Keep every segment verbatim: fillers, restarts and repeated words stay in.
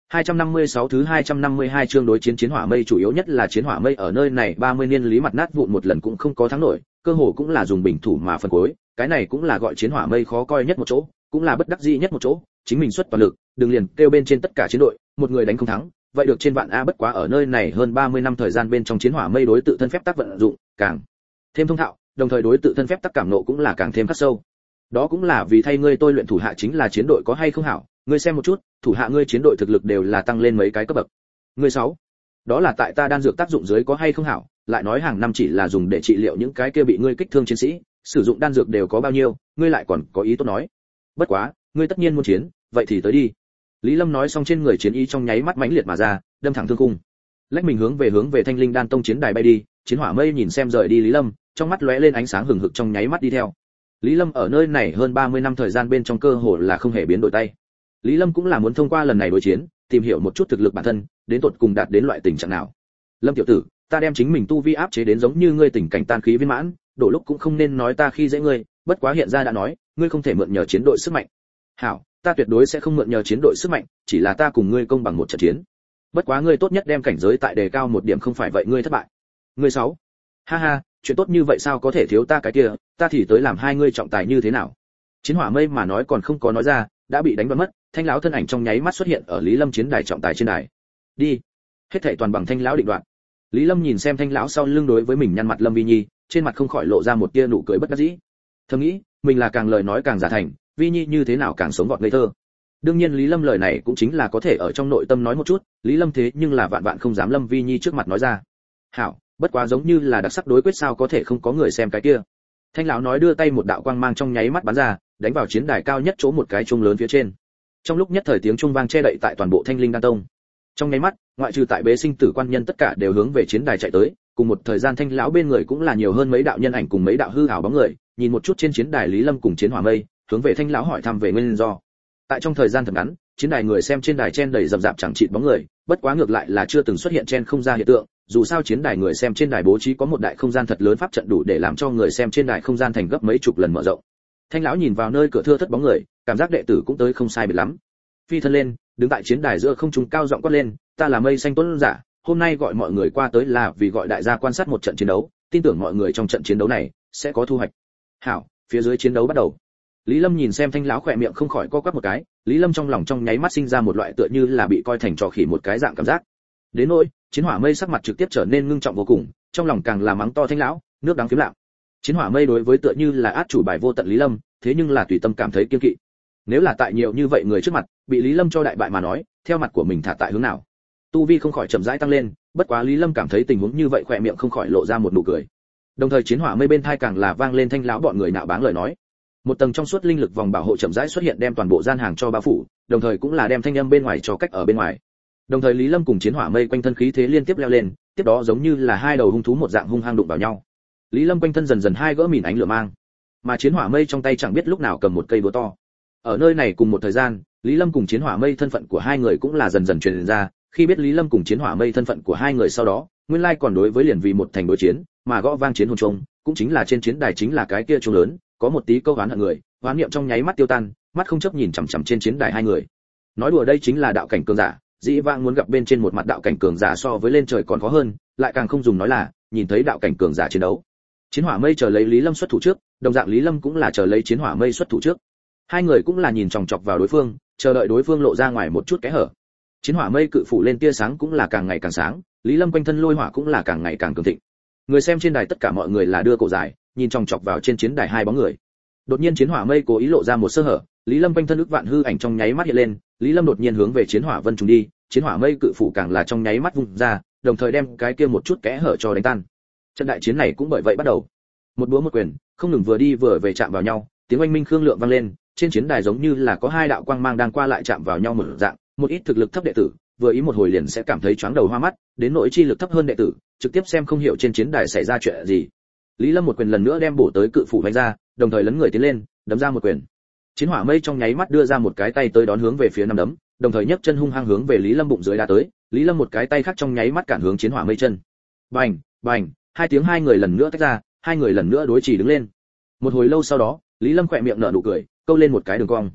hai trăm năm mươi sáu thứ hai trăm năm mươi hai chương đối chiến chiến hỏa mây, chủ yếu nhất là chiến hỏa mây ở nơi này ba mươi niên lý mặt nát vụn một lần cũng không có thắng nổi, cơ hồ cũng là dùng bình thủ mà phân cuối, cái này cũng là gọi chiến hỏa mây khó coi nhất một chỗ, cũng là bất đắc dĩ nhất một chỗ, chính mình xuất toàn lực, đừng liền kêu bên trên tất cả chiến đội, một người đánh không thắng, vậy được trên vạn a, bất quá ở nơi này hơn ba mươi năm thời gian bên trong chiến hỏa mây đối tự thân phép tắc vận dụng, càng thêm thông thạo, đồng thời đối tự thân phép tắc cảm nộ cũng là càng thêm khắc sâu. Đó cũng là vì thay ngươi tôi luyện thủ hạ chính là chiến đội có hay không hảo, ngươi xem một chút, thủ hạ ngươi chiến đội thực lực đều là tăng lên mấy cái cấp bậc. Ngươi sáu, đó là tại ta đan dược tác dụng dưới có hay không hảo, lại nói hàng năm chỉ là dùng để trị liệu những cái kia bị ngươi kích thương chiến sĩ, sử dụng đan dược đều có bao nhiêu, ngươi lại còn có ý tốt nói. Bất quá, ngươi tất nhiên muốn chiến, vậy thì tới đi. Lý Lâm nói xong trên người chiến ý trong nháy mắt mãnh liệt mà ra, đâm thẳng thương cung. Lách mình hướng về hướng về Thanh Linh Đan Tông chiến đài bay đi, chiến hỏa mây nhìn xem rời đi Lý Lâm, trong mắt lóe lên ánh sáng hừng hực trong nháy mắt đi theo. Lý Lâm ở nơi này hơn ba mươi năm thời gian bên trong cơ hồ là không hề biến đổi tay. Lý Lâm cũng là muốn thông qua lần này đối chiến, tìm hiểu một chút thực lực bản thân, đến tột cùng đạt đến loại tình trạng nào. Lâm tiểu tử, ta đem chính mình tu vi áp chế đến giống như ngươi tình cảnh tan khí viên mãn, đổ lúc cũng không nên nói ta khi dễ ngươi, bất quá hiện ra đã nói, ngươi không thể mượn nhờ chiến đội sức mạnh. Hảo, ta tuyệt đối sẽ không mượn nhờ chiến đội sức mạnh, chỉ là ta cùng ngươi công bằng một trận chiến. Bất quá ngươi tốt nhất đem cảnh giới tại đề cao một điểm, không phải vậy ngươi thất bại. Ngươi sáu. Ha ha, chuyện tốt như vậy sao có thể thiếu ta cái kia, ta thì tới làm hai ngươi trọng tài như thế nào. Chiến hỏa mây mà nói còn không có nói ra, đã bị đánh bật mất, Thanh lão thân ảnh trong nháy mắt xuất hiện ở Lý Lâm chiến đài trọng tài trên đài. Đi. Hết thảy toàn bằng Thanh lão định đoạt. Lý Lâm nhìn xem Thanh lão sau lưng đối với mình nhăn mặt Lâm Vi Nhi, trên mặt không khỏi lộ ra một tia nụ cười bất đắc dĩ. Thầm nghĩ, mình là càng lời nói càng giả thành, Vi Nhi như thế nào càng sống vọt ngây thơ. Đương nhiên Lý Lâm lời này cũng chính là có thể ở trong nội tâm nói một chút, Lý Lâm thế nhưng là vạn vạn không dám Lâm Vi Nhi trước mặt nói ra. Hảo, bất quá giống như là đặc sắc đối quyết sao có thể không có người xem cái kia. Thanh lão nói đưa tay một đạo quang mang trong nháy mắt bắn ra, đánh vào chiến đài cao nhất chỗ một cái chuông lớn phía trên. Trong lúc nhất thời tiếng chuông vang che đậy tại toàn bộ Thanh Linh Đan Tông. Trong nháy mắt, ngoại trừ tại bế sinh tử quan nhân tất cả đều hướng về chiến đài chạy tới, cùng một thời gian Thanh lão bên người cũng là nhiều hơn mấy đạo nhân ảnh cùng mấy đạo hư ảo bóng người, nhìn một chút trên chiến đài Lý Lâm cùng chiến hỏa mây, hướng về Thanh lão hỏi thăm về nguyên do. Tại trong thời gian thật ngắn, chiến đài người xem trên đài chen đầy rậm rạp chẳng chịt bóng người, bất quá ngược lại là chưa từng xuất hiện chen không ra hiện tượng, dù sao chiến đài người xem trên đài bố trí có một đại không gian thật lớn pháp trận đủ để làm cho người xem trên đài không gian thành gấp mấy chục lần mở rộng. Thanh lão nhìn vào nơi cửa thưa thất bóng người, cảm giác đệ tử cũng tới không sai biệt lắm. Phi thân lên, đứng tại chiến đài giữa không trung cao giọng quát lên, ta là Mây Xanh Tuấn giả, hôm nay gọi mọi người qua tới là vì gọi đại gia quan sát một trận chiến đấu, tin tưởng mọi người trong trận chiến đấu này sẽ có thu hoạch. Hảo, phía dưới chiến đấu bắt đầu. Lý Lâm nhìn xem Thanh lão khỏe miệng không khỏi co quắp một cái, Lý Lâm trong lòng trong nháy mắt sinh ra một loại tựa như là bị coi thành trò khỉ một cái dạng cảm giác. Đến nỗi, chiến hỏa mây sắc mặt trực tiếp trở nên ngưng trọng vô cùng, trong lòng càng là mắng to Thanh lão, nước đáng phiếm lặng. Chiến hỏa mây đối với tựa như là át chủ bài vô tận Lý Lâm, thế nhưng là tùy tâm cảm thấy kiêng kỵ. Nếu là tại nhiều như vậy người trước mặt, bị Lý Lâm cho đại bại mà nói, theo mặt của mình thả tại hướng nào? Tu vi không khỏi chậm rãi tăng lên, bất quá Lý Lâm cảm thấy tình huống như vậy khỏe miệng không khỏi lộ ra một nụ cười. Đồng thời chiến hỏa mây bên thai càng là vang lên Thanh lão bọn người nạo báng lời nói. Một tầng trong suốt linh lực vòng bảo hộ chậm rãi xuất hiện đem toàn bộ gian hàng cho bao phủ, đồng thời cũng là đem thanh âm bên ngoài cho cách ở bên ngoài. Đồng thời Lý Lâm cùng chiến hỏa mây quanh thân khí thế liên tiếp leo lên, tiếp đó giống như là hai đầu hung thú một dạng hung hăng đụng vào nhau. Lý Lâm quanh thân dần dần hai gỡ mìn ánh lửa mang, mà chiến hỏa mây trong tay chẳng biết lúc nào cầm một cây búa to. Ở nơi này cùng một thời gian, Lý Lâm cùng chiến hỏa mây thân phận của hai người cũng là dần dần truyền ra, khi biết Lý Lâm cùng chiến hỏa mây thân phận của hai người sau đó, nguyên lai còn đối với liền vì một thành đối chiến, mà gõ vang chiến hồn trung, cũng chính là trên chiến đài chính là cái kia chuông lớn, có một tí câu oán hận người, oán niệm trong nháy mắt tiêu tan, mắt không chấp nhìn chằm chằm trên chiến đài hai người. Nói đùa đây chính là đạo cảnh cường giả, dĩ vãng muốn gặp bên trên một mặt đạo cảnh cường giả so với lên trời còn khó hơn, lại càng không dùng nói là nhìn thấy đạo cảnh cường giả chiến đấu. Chiến hỏa mây chờ lấy Lý Lâm xuất thủ trước, đồng dạng Lý Lâm cũng là chờ lấy chiến hỏa mây xuất thủ trước. Hai người cũng là nhìn chòng chọc vào đối phương, chờ đợi đối phương lộ ra ngoài một chút kẽ hở. Chiến hỏa mây cự phủ lên tia sáng cũng là càng ngày càng sáng, Lý Lâm quanh thân lôi hỏa cũng là càng ngày càng cường thịnh. Người xem trên đài tất cả mọi người là đưa cổ dài, nhìn chòng chọc vào trên chiến đài hai bóng người. Đột nhiên chiến hỏa mây cố ý lộ ra một sơ hở, Lý Lâm quanh thân ức vạn hư ảnh trong nháy mắt hiện lên, Lý Lâm đột nhiên hướng về chiến hỏa vân trùng đi, chiến hỏa mây cự phủ càng là trong nháy mắt vung ra, đồng thời đem cái kia một chút kẽ hở cho đánh tan. Trận đại chiến này cũng bởi vậy bắt đầu. Một búa một quyền, không ngừng vừa đi vừa về chạm vào nhau, tiếng oanh minh khương lượng vang lên, trên chiến đài giống như là có hai đạo quang mang đang qua lại chạm vào nhau một dạng, một ít thực lực thấp đệ tử, vừa ý một hồi liền sẽ cảm thấy chóng đầu hoa mắt, đến nỗi chi lực thấp hơn đệ tử, trực tiếp xem không hiểu trên chiến đài xảy ra chuyện gì. Lý Lâm một quyền lần nữa đem bổ tới cự phủ vạch ra, đồng thời lấn người tiến lên, đấm ra một quyền. Chiến hỏa mây trong nháy mắt đưa ra một cái tay tới đón hướng về phía năm đấm, đồng thời nhấc chân hung hăng hướng về Lý Lâm bụng dưới đá tới, Lý Lâm một cái tay khác trong nháy mắt cản hướng chiến hỏa mây chân. Bành, bành, hai tiếng hai người lần nữa tách ra, hai người lần nữa đối chỉ đứng lên. Một hồi lâu sau đó, Lý Lâm khỏe miệng nở nụ cười, câu lên một cái đường cong.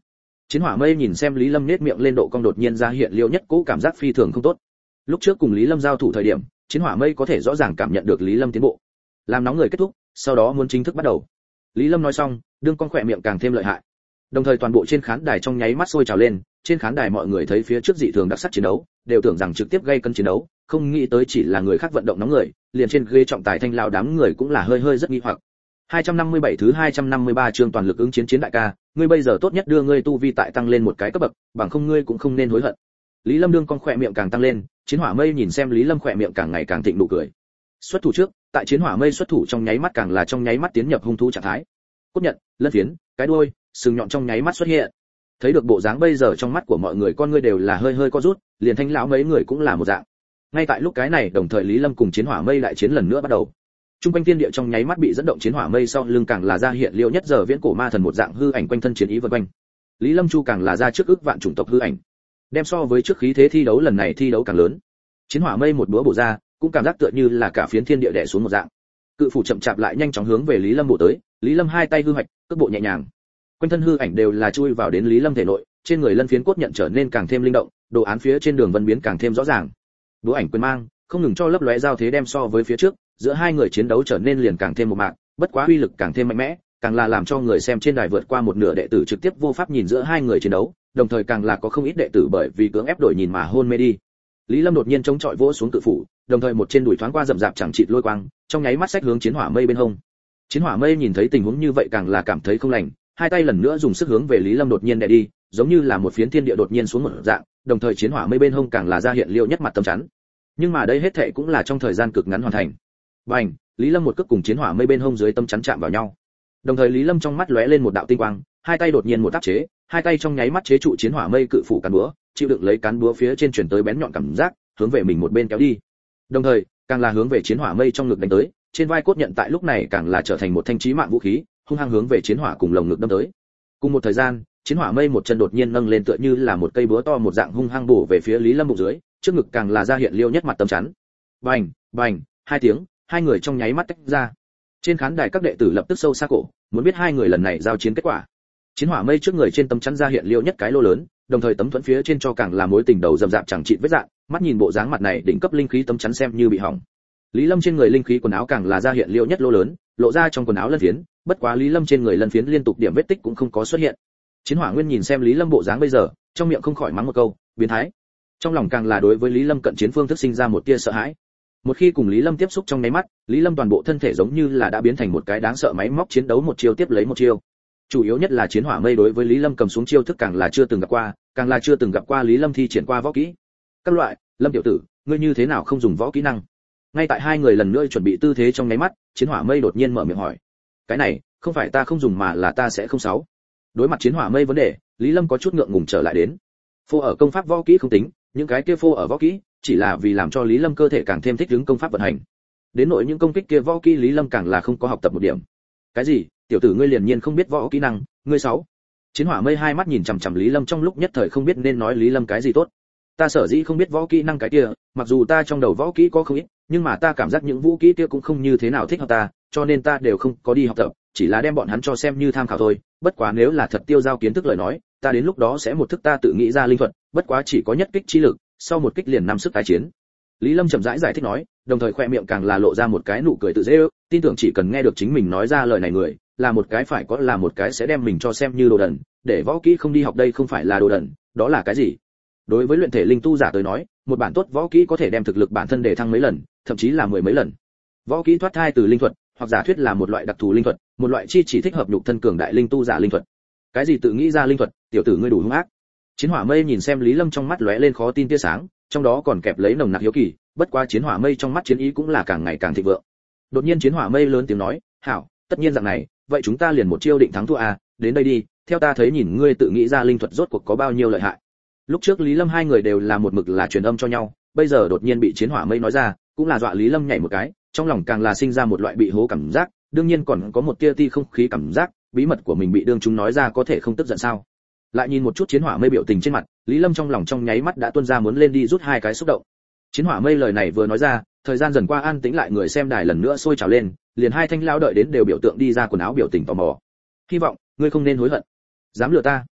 Chiến Hỏa Mây nhìn xem Lý Lâm nét miệng lên độ cong đột nhiên ra hiện liêu nhất cũ cảm giác phi thường không tốt. Lúc trước cùng Lý Lâm giao thủ thời điểm, Chiến Hỏa Mây có thể rõ ràng cảm nhận được Lý Lâm tiến bộ. Làm nóng người kết thúc, sau đó muốn chính thức bắt đầu. Lý Lâm nói xong, đương con khỏe miệng càng thêm lợi hại. Đồng thời toàn bộ trên khán đài trong nháy mắt sôi trào lên, trên khán đài mọi người thấy phía trước dị thường đặc sắc chiến đấu, đều tưởng rằng trực tiếp gây cân chiến đấu, không nghĩ tới chỉ là người khác vận động nóng người, liền trên ghế trọng tài thanh lão đám người cũng là hơi hơi rất nghi hoặc. hai trăm năm mươi bảy thứ hai trăm năm mươi ba chương toàn lực ứng chiến chiến đại ca, ngươi bây giờ tốt nhất đưa ngươi tu vi tại tăng lên một cái cấp bậc, bằng không ngươi cũng không nên hối hận. Lý Lâm đương con khỏe miệng càng tăng lên, Chiến Hỏa Mây nhìn xem Lý Lâm khỏe miệng càng ngày càng thịnh nụ cười. Xuất thủ trước, tại Chiến Hỏa Mây xuất thủ trong nháy mắt càng là trong nháy mắt tiến nhập hung thú trạng thái. Cốt nhận, lân phiến, cái đuôi, sừng nhọn trong nháy mắt xuất hiện. Thấy được bộ dáng bây giờ trong mắt của mọi người con ngươi đều là hơi hơi co rút, liền thanh lão mấy người cũng là một dạng. Ngay tại lúc cái này, đồng thời Lý Lâm cùng Chiến Hỏa Mây lại chiến lần nữa bắt đầu. Trung quanh thiên địa trong nháy mắt bị dẫn động, Chiến Hỏa Mây sau lưng càng là ra hiện liêu nhất giờ viễn cổ ma thần một dạng hư ảnh quanh thân chiến ý vần quanh. Lý Lâm Chu càng là ra trước ức vạn chủng tộc hư ảnh. Đem so với trước khí thế thi đấu lần này thi đấu càng lớn. Chiến Hỏa Mây một búa bổ ra, cũng cảm giác tựa như là cả phiến thiên địa đè xuống một dạng. Cự phủ chậm chạp lại nhanh chóng hướng về Lý Lâm bổ tới, Lý Lâm hai tay hư hoạch, cước bộ nhẹ nhàng. Quanh thân hư ảnh đều là chui vào đến Lý Lâm thể nội, trên người lân phiến cốt nhận trở nên càng thêm linh động, đồ án phía trên đường vân biến càng thêm rõ ràng. Đũa ảnh quyền mang, không ngừng cho lấp lóe giao thế đem so với phía trước, giữa hai người chiến đấu trở nên liền càng thêm một mạc, bất quá uy lực càng thêm mạnh mẽ, càng là làm cho người xem trên đài vượt qua một nửa đệ tử trực tiếp vô pháp nhìn giữa hai người chiến đấu, đồng thời càng là có không ít đệ tử bởi vì cưỡng ép đổi nhìn mà hôn mê đi. Lý Lâm đột nhiên chống chọi vỗ xuống cự phủ, đồng thời một trên đùi thoáng qua rậm rạp chẳng chịt lôi quang, trong nháy mắt xách hướng Chiến Hỏa Mây bên hông. Chiến Hỏa Mây nhìn thấy tình huống như vậy càng là cảm thấy không lành, hai tay lần nữa dùng sức hướng về Lý Lâm đột nhiên đè đi, giống như là một phiến thiên địa đột nhiên xuống một dạng, đồng thời Chiến Hỏa Mây bên hông càng là ra hiện liêu nhất mặt tấm chắn. Nhưng mà đây hết thảy cũng là trong thời gian cực ngắn hoàn thành. Bành, Lý Lâm một cước cùng Chiến Hỏa Mây bên hông dưới tấm chắn chạm vào nhau. Đồng thời Lý Lâm trong mắt lóe lên một đạo tinh quang, hai tay đột nhiên một tác chế, hai tay trong nháy mắt chế trụ Chiến Hỏa Mây cự phủ cán búa, chịu đựng lấy cán búa phía trên truyền tới bén nhọn cảm giác, hướng về mình một bên kéo đi. Đồng thời, càng là hướng về Chiến Hỏa Mây trong ngực đánh tới, trên vai cốt nhận tại lúc này càng là trở thành một thanh chí mạng vũ khí, hung hăng hướng về Chiến Hỏa cùng lồng ngực đâm tới. Cùng một thời gian, Chiến Hỏa Mây một chân đột nhiên nâng lên tựa như là một cây búa to một dạng hung hăng bổ về phía Lý Lâm bụng dưới, trước ngực càng là ra hiện liêu nhất mặt tấm chắn. Bành, bành, hai tiếng, hai người trong nháy mắt tách ra. Trên khán đài các đệ tử lập tức sâu xa cổ, muốn biết hai người lần này giao chiến kết quả. Chiến Hỏa Mây trước người trên tấm chắn ra hiện liêu nhất cái lô lớn, đồng thời tấm thuẫn phía trên cho càng là mối tình đầu rậm rạp chẳng chịt vết dạn, mắt nhìn bộ dáng mặt này đỉnh cấp linh khí tấm chắn xem như bị hỏng. Lý Lâm trên người linh khí quần áo càng là ra hiện liêu nhất lô lớn, lộ ra trong quần áo lân phiến, bất quá Lý Lâm trên người lân phiến liên tục điểm vết tích cũng không có xuất hiện. Chiến Hỏa Nguyên nhìn xem Lý Lâm bộ dáng bây giờ, trong miệng không khỏi mắng một câu, biến thái. Trong lòng càng là đối với Lý Lâm cận chiến phương thức sinh ra một tia sợ hãi. Một khi cùng Lý Lâm tiếp xúc trong nháy mắt, Lý Lâm toàn bộ thân thể giống như là đã biến thành một cái đáng sợ máy móc chiến đấu một chiêu tiếp lấy một chiêu. Chủ yếu nhất là Chiến Hỏa Mây đối với Lý Lâm cầm xuống chiêu thức càng là chưa từng gặp qua, càng là chưa từng gặp qua Lý Lâm thi triển qua võ kỹ. Các loại, Lâm tiểu tử, ngươi như thế nào không dùng võ kỹ năng? Ngay tại hai người lần nữa chuẩn bị tư thế trong nháy mắt, Chiến Hỏa Mây đột nhiên mở miệng hỏi. Cái này, không phải ta không dùng mà là ta sẽ không sáu. Đối mặt Chiến Hỏa Mây vấn đề, Lý Lâm có chút ngượng ngùng trở lại đến. Phô ở công pháp võ kỹ không tính, những cái kia phô ở võ kỹ, chỉ là vì làm cho Lý Lâm cơ thể càng thêm thích ứng công pháp vận hành. Đến nội những công kích kia võ kỹ Lý Lâm càng là không có học tập một điểm. Cái gì? Tiểu tử ngươi liền nhiên không biết võ kỹ năng, ngươi sáu. Chiến Hỏa Mây hai mắt nhìn chằm chằm Lý Lâm trong lúc nhất thời không biết nên nói Lý Lâm cái gì tốt. Ta sở dĩ không biết võ kỹ năng cái kia, mặc dù ta trong đầu võ kỹ có không ít, nhưng mà ta cảm giác những vũ kỹ kia cũng không như thế nào thích hợp ta, cho nên ta đều không có đi học tập, chỉ là đem bọn hắn cho xem như tham khảo thôi. Bất quá nếu là thật tiêu giao kiến thức lời nói, ta đến lúc đó sẽ một thức ta tự nghĩ ra linh thuật, bất quá chỉ có nhất kích chi lực, sau một kích liền năm sức tái chiến. Lý Lâm chậm rãi giải thích nói, đồng thời khoe miệng càng là lộ ra một cái nụ cười tự dễ ước, tin tưởng chỉ cần nghe được chính mình nói ra lời này người, là một cái phải có là một cái sẽ đem mình cho xem như đồ đần, để võ kỹ không đi học đây không phải là đồ đần, đó là cái gì? Đối với luyện thể linh tu giả tới nói, một bản tốt võ kỹ có thể đem thực lực bản thân để thăng mấy lần, thậm chí là mười mấy lần. Võ kỹ thoát thai từ linh thuật, hoặc giả thuyết là một loại đặc thù linh thuật, một loại chi chỉ thích hợp nhục thân cường đại linh tu giả linh thuật. Cái gì tự nghĩ ra linh thuật, tiểu tử ngươi đủ hung ác. Chiến Hỏa Mây nhìn xem Lý Lâm trong mắt lóe lên khó tin tia sáng, trong đó còn kẹp lấy nồng nặc hiếu kỳ, bất quá Chiến Hỏa Mây trong mắt chiến ý cũng là càng ngày càng thịnh vượng. Đột nhiên Chiến Hỏa Mây lớn tiếng nói, "Hảo, tất nhiên dạng này, vậy chúng ta liền một chiêu định thắng thua à, đến đây đi, theo ta thấy nhìn ngươi tự nghĩ ra linh thuật rốt cuộc có bao nhiêu lợi hại." Lúc trước Lý Lâm hai người đều là một mực là truyền âm cho nhau, bây giờ đột nhiên bị Chiến Hỏa Mây nói ra, cũng là dọa Lý Lâm nhảy một cái, trong lòng càng là sinh ra một loại bị hố cảm giác, đương nhiên còn có một tia ti không khí cảm giác, bí mật của mình bị đương chúng nói ra có thể không tức giận sao? Lại nhìn một chút Chiến Hỏa Mây biểu tình trên mặt, Lý Lâm trong lòng trong nháy mắt đã tuôn ra muốn lên đi rút hai cái xúc động. Chiến Hỏa Mây lời này vừa nói ra, thời gian dần qua an tĩnh lại, người xem đài lần nữa sôi trào lên, liền hai thanh lão đợi đến đều biểu tượng đi ra quần áo biểu tình tò mò. Hy vọng ngươi không nên hối hận. Dám lừa ta?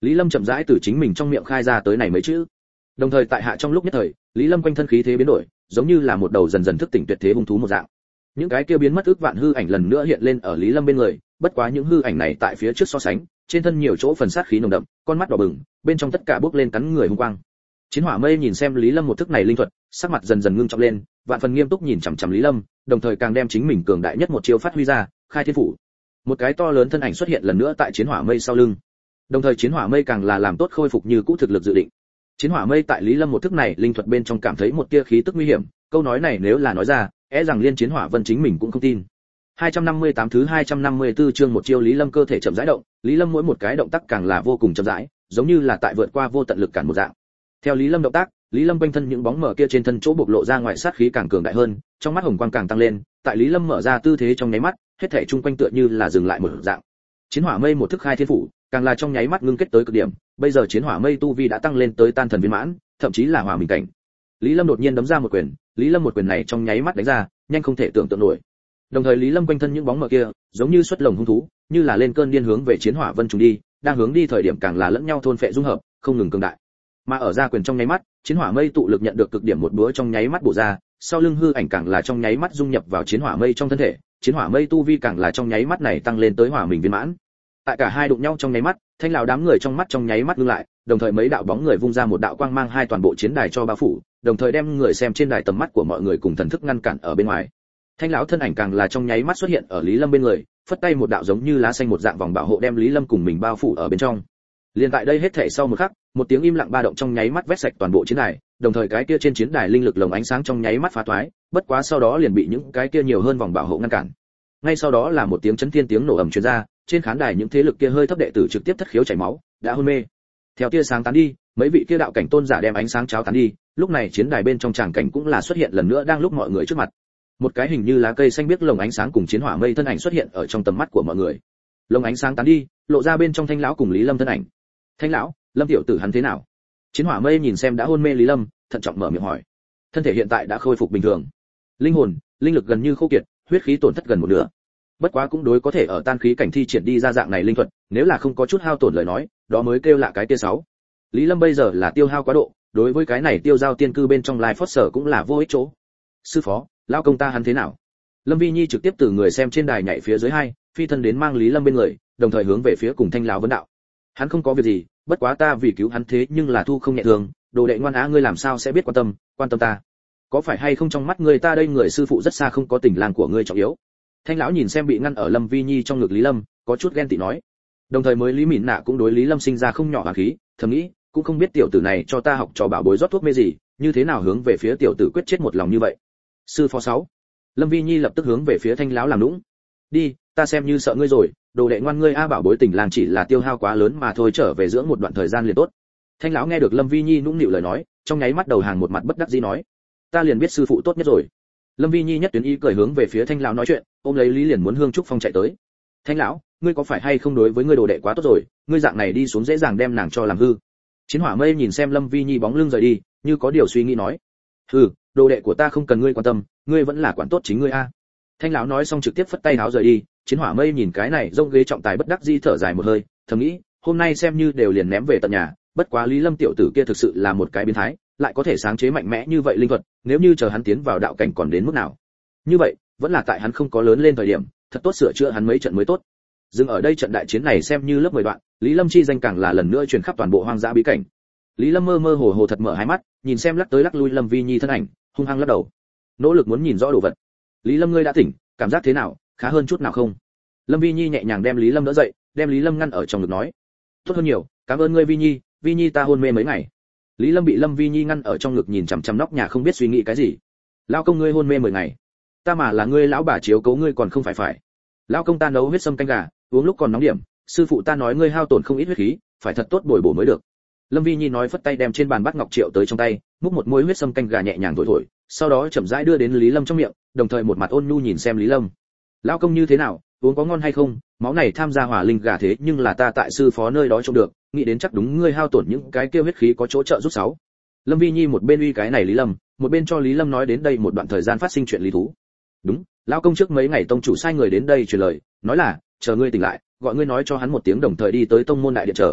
Lý Lâm chậm rãi từ chính mình trong miệng khai ra tới này mấy chữ. Đồng thời tại hạ trong lúc nhất thời, Lý Lâm quanh thân khí thế biến đổi, giống như là một đầu dần dần thức tỉnh tuyệt thế hung thú một dạng. Những cái kia biến mất ước vạn hư ảnh lần nữa hiện lên ở Lý Lâm bên người, bất quá những hư ảnh này tại phía trước so sánh, trên thân nhiều chỗ phần sát khí nồng đậm, con mắt đỏ bừng, bên trong tất cả bốc lên cắn người hung quang. Chiến Hỏa Mây nhìn xem Lý Lâm một thức này linh thuật, sắc mặt dần dần ngưng trọng lên, vạn phần nghiêm túc nhìn chằm chằm Lý Lâm, đồng thời càng đem chính mình cường đại nhất một chiêu phát huy ra, Khai Thiên Phủ. Một cái to lớn thân ảnh xuất hiện lần nữa tại Chiến Hỏa Mây sau lưng. Đồng thời Chiến Hỏa Mây càng là làm tốt khôi phục như cũ thực lực dự định. Chiến Hỏa Mây tại Lý Lâm một thức này linh thuật bên trong cảm thấy một tia khí tức nguy hiểm, câu nói này nếu là nói ra, e rằng liên Chiến Hỏa Vân chính mình cũng không tin. hai trăm năm mươi tám thứ hai trăm năm mươi tư chương một chiêu Lý Lâm cơ thể chậm rãi động, Lý Lâm mỗi một cái động tác càng là vô cùng chậm rãi, giống như là tại vượt qua vô tận lực cản một dạng. Theo Lý Lâm động tác, Lý Lâm quanh thân những bóng mờ kia trên thân chỗ bộc lộ ra ngoài sát khí càng cường đại hơn, trong mắt hồng quang càng tăng lên, tại Lý Lâm mở ra tư thế trong nháy mắt, hết thảy chung quanh tựa như là dừng lại một dạng. Chiến Hỏa Mây một thức Khai Thiên Phủ, càng là trong nháy mắt ngưng kết tới cực điểm, bây giờ Chiến Hỏa Mây tu vi đã tăng lên tới tan thần viên mãn, thậm chí là hòa mình cảnh. Lý Lâm đột nhiên đấm ra một quyền, Lý Lâm một quyền này trong nháy mắt đánh ra, nhanh không thể tưởng tượng nổi. Đồng thời Lý Lâm quanh thân những bóng mờ kia, giống như xuất lồng hung thú, như là lên cơn điên hướng về Chiến Hỏa Vân trùng đi, đang hướng đi thời điểm càng là lẫn nhau thôn phệ dung hợp, không ngừng cường đại. Mà ở ra quyền trong nháy mắt, Chiến Hỏa Mây tụ lực nhận được cực điểm một búa trong nháy mắt bổ ra, sau lưng hư ảnh càng là trong nháy mắt dung nhập vào Chiến Hỏa Mây trong thân thể, Chiến Hỏa Mây tu vi càng là trong nháy mắt này tăng lên tới hòa mình viên mãn. Tại cả hai đụng nhau trong nháy mắt, Thanh lão đám người trong mắt trong nháy mắt ngưng lại, đồng thời mấy đạo bóng người vung ra một đạo quang mang hai toàn bộ chiến đài cho bao phủ, đồng thời đem người xem trên đài tầm mắt của mọi người cùng thần thức ngăn cản ở bên ngoài. Thanh lão thân ảnh càng là trong nháy mắt xuất hiện ở Lý Lâm bên người, phất tay một đạo giống như lá xanh một dạng vòng bảo hộ đem Lý Lâm cùng mình bao phủ ở bên trong. Liên tại đây hết thảy sau một khắc, một tiếng im lặng ba động trong nháy mắt vét sạch toàn bộ chiến đài, đồng thời cái kia trên chiến đài linh lực lồng ánh sáng trong nháy mắt phá toái, bất quá sau đó liền bị những cái kia nhiều hơn vòng bảo hộ ngăn cản. Ngay sau đó là một tiếng chấn thiên tiếng nổ ầm truyền ra, trên khán đài những thế lực kia hơi thấp đệ tử trực tiếp thất khiếu chảy máu, đã hôn mê. Theo tia sáng tán đi, mấy vị kia đạo cảnh tôn giả đem ánh sáng cháo tán đi, lúc này chiến đài bên trong tràng cảnh cũng là xuất hiện lần nữa đang lúc mọi người trước mặt. Một cái hình như lá cây xanh biếc lồng ánh sáng cùng Chiến Hỏa Mây thân ảnh xuất hiện ở trong tầm mắt của mọi người. Lồng ánh sáng tán đi, lộ ra bên trong Thanh lão cùng Lý Lâm thân ảnh. Thanh lão, Lâm tiểu tử hắn thế nào? Chiến Hỏa Mây nhìn xem đã hôn mê Lý Lâm, thận trọng mở miệng hỏi. Thân thể hiện tại đã khôi phục bình thường, linh hồn, linh lực gần như khô kiệt, huyết khí tổn thất gần một nửa. Bất quá cũng đối có thể ở tan khí cảnh thi triển đi ra dạng này linh thuật, nếu là không có chút hao tổn lời nói, đó mới kêu là cái tia sáu. Lý Lâm bây giờ là tiêu hao quá độ, đối với cái này tiêu giao tiên cư bên trong Lai Phót sở cũng là vô ích chỗ. Sư phó, lão công ta hắn thế nào? Lâm Vi Nhi trực tiếp từ người xem trên đài nhảy phía dưới hai, phi thân đến mang Lý Lâm bên người, đồng thời hướng về phía cùng Thanh lão vấn đạo. Hắn không có việc gì, bất quá ta vì cứu hắn thế nhưng là thu không nhẹ thường, đồ đệ ngoan á ngươi làm sao sẽ biết quan tâm, quan tâm ta? Có phải hay không trong mắt người ta đây người sư phụ rất xa không có tình làng của ngươi trọng yếu? Thanh lão nhìn xem bị ngăn ở Lâm Vi Nhi trong ngực Lý Lâm, có chút ghen tị nói. Đồng thời mới Lý Mịn Nạ cũng đối Lý Lâm sinh ra không nhỏ hàn khí, thầm nghĩ, cũng không biết tiểu tử này cho ta học trò bảo bối rót thuốc mê gì, như thế nào hướng về phía tiểu tử quyết chết một lòng như vậy. Sư phó sáu. Lâm Vi Nhi lập tức hướng về phía Thanh lão làm nũng. Đi, ta xem như sợ ngươi rồi, đồ đệ ngoan ngươi a bảo bối tình làng chỉ là tiêu hao quá lớn mà thôi, trở về dưỡng một đoạn thời gian liền tốt. Thanh lão nghe được Lâm Vi Nhi nũng nịu lời nói, trong nháy mắt đầu hàng một mặt bất đắc dĩ nói, ta liền biết sư phụ tốt nhất rồi. Lâm Vi Nhi nhất tuyến ý cười hướng về phía Thanh lão nói chuyện, ôm lấy Lý liền muốn hương trúc phong chạy tới. Thanh lão, ngươi có phải hay không đối với ngươi đồ đệ quá tốt rồi, ngươi dạng này đi xuống dễ dàng đem nàng cho làm hư. Chiến Hỏa Mây nhìn xem Lâm Vi Nhi bóng lưng rời đi, như có điều suy nghĩ nói, hừ, đồ đệ của ta không cần ngươi quan tâm, ngươi vẫn là quản tốt chính ngươi a. Thanh lão nói xong trực tiếp phất tay áo rời đi. Chiến Hỏa Mây nhìn cái này rông ghế trọng tài bất đắc dĩ thở dài một hơi, thầm nghĩ, hôm nay xem như đều liền ném về tận nhà, bất quá Lý Lâm tiểu tử kia thực sự là một cái biến thái, lại có thể sáng chế mạnh mẽ như vậy linh thuật, nếu như chờ hắn tiến vào đạo cảnh còn đến mức nào. Như vậy, vẫn là tại hắn không có lớn lên thời điểm, thật tốt sửa chữa hắn mấy trận mới tốt. Dừng ở đây trận đại chiến này xem như lớp mười đoạn, Lý Lâm chi danh càng là lần nữa truyền khắp toàn bộ hoang dã bí cảnh. Lý Lâm mơ mơ hồ hồ thật mở hai mắt, nhìn xem lắc tới lắc lui Lâm Vi Nhi thân ảnh, hung hăng lắc đầu. Nỗ lực muốn nhìn rõ đồ vật. Lý Lâm ngươi đã tỉnh, cảm giác thế nào, khá hơn chút nào không? Lâm Vi Nhi nhẹ nhàng đem Lý Lâm đỡ dậy, đem Lý Lâm ngăn ở trong ngực nói, tốt hơn nhiều, cảm ơn ngươi Vi Nhi, Vi Nhi ta hôn mê mấy ngày. Lý Lâm bị Lâm Vi Nhi ngăn ở trong ngực nhìn chằm chằm nóc nhà không biết suy nghĩ cái gì. Lão công ngươi hôn mê mười ngày, ta mà là ngươi lão bà chiếu cố ngươi còn không phải phải. Lão công ta nấu huyết sâm canh gà, uống lúc còn nóng điểm, sư phụ ta nói ngươi hao tổn không ít huyết khí, phải thật tốt bồi bổ mới được. Lâm Vi Nhi nói phất tay đem trên bàn bát ngọc triệu tới trong tay, múc một muỗng huyết sâm canh gà nhẹ nhàng thổi thổi, sau đó chậm rãi đưa đến Lý Lâm trong miệng, đồng thời một mặt ôn nhu nhìn xem Lý Lâm. Lão công như thế nào, uống có ngon hay không? Máu này tham gia hỏa linh gà thế nhưng là ta tại sư phó nơi đó trông được, nghĩ đến chắc đúng ngươi hao tổn những cái kia huyết khí có chỗ trợ giúp sáu. Lâm Vi Nhi một bên uy cái này Lý Lâm, một bên cho Lý Lâm nói đến đây một đoạn thời gian phát sinh chuyện lý thú. Đúng, lão công trước mấy ngày tông chủ sai người đến đây truyền lời, nói là chờ ngươi tỉnh lại, gọi ngươi nói cho hắn một tiếng đồng thời đi tới tông môn đại điện chờ.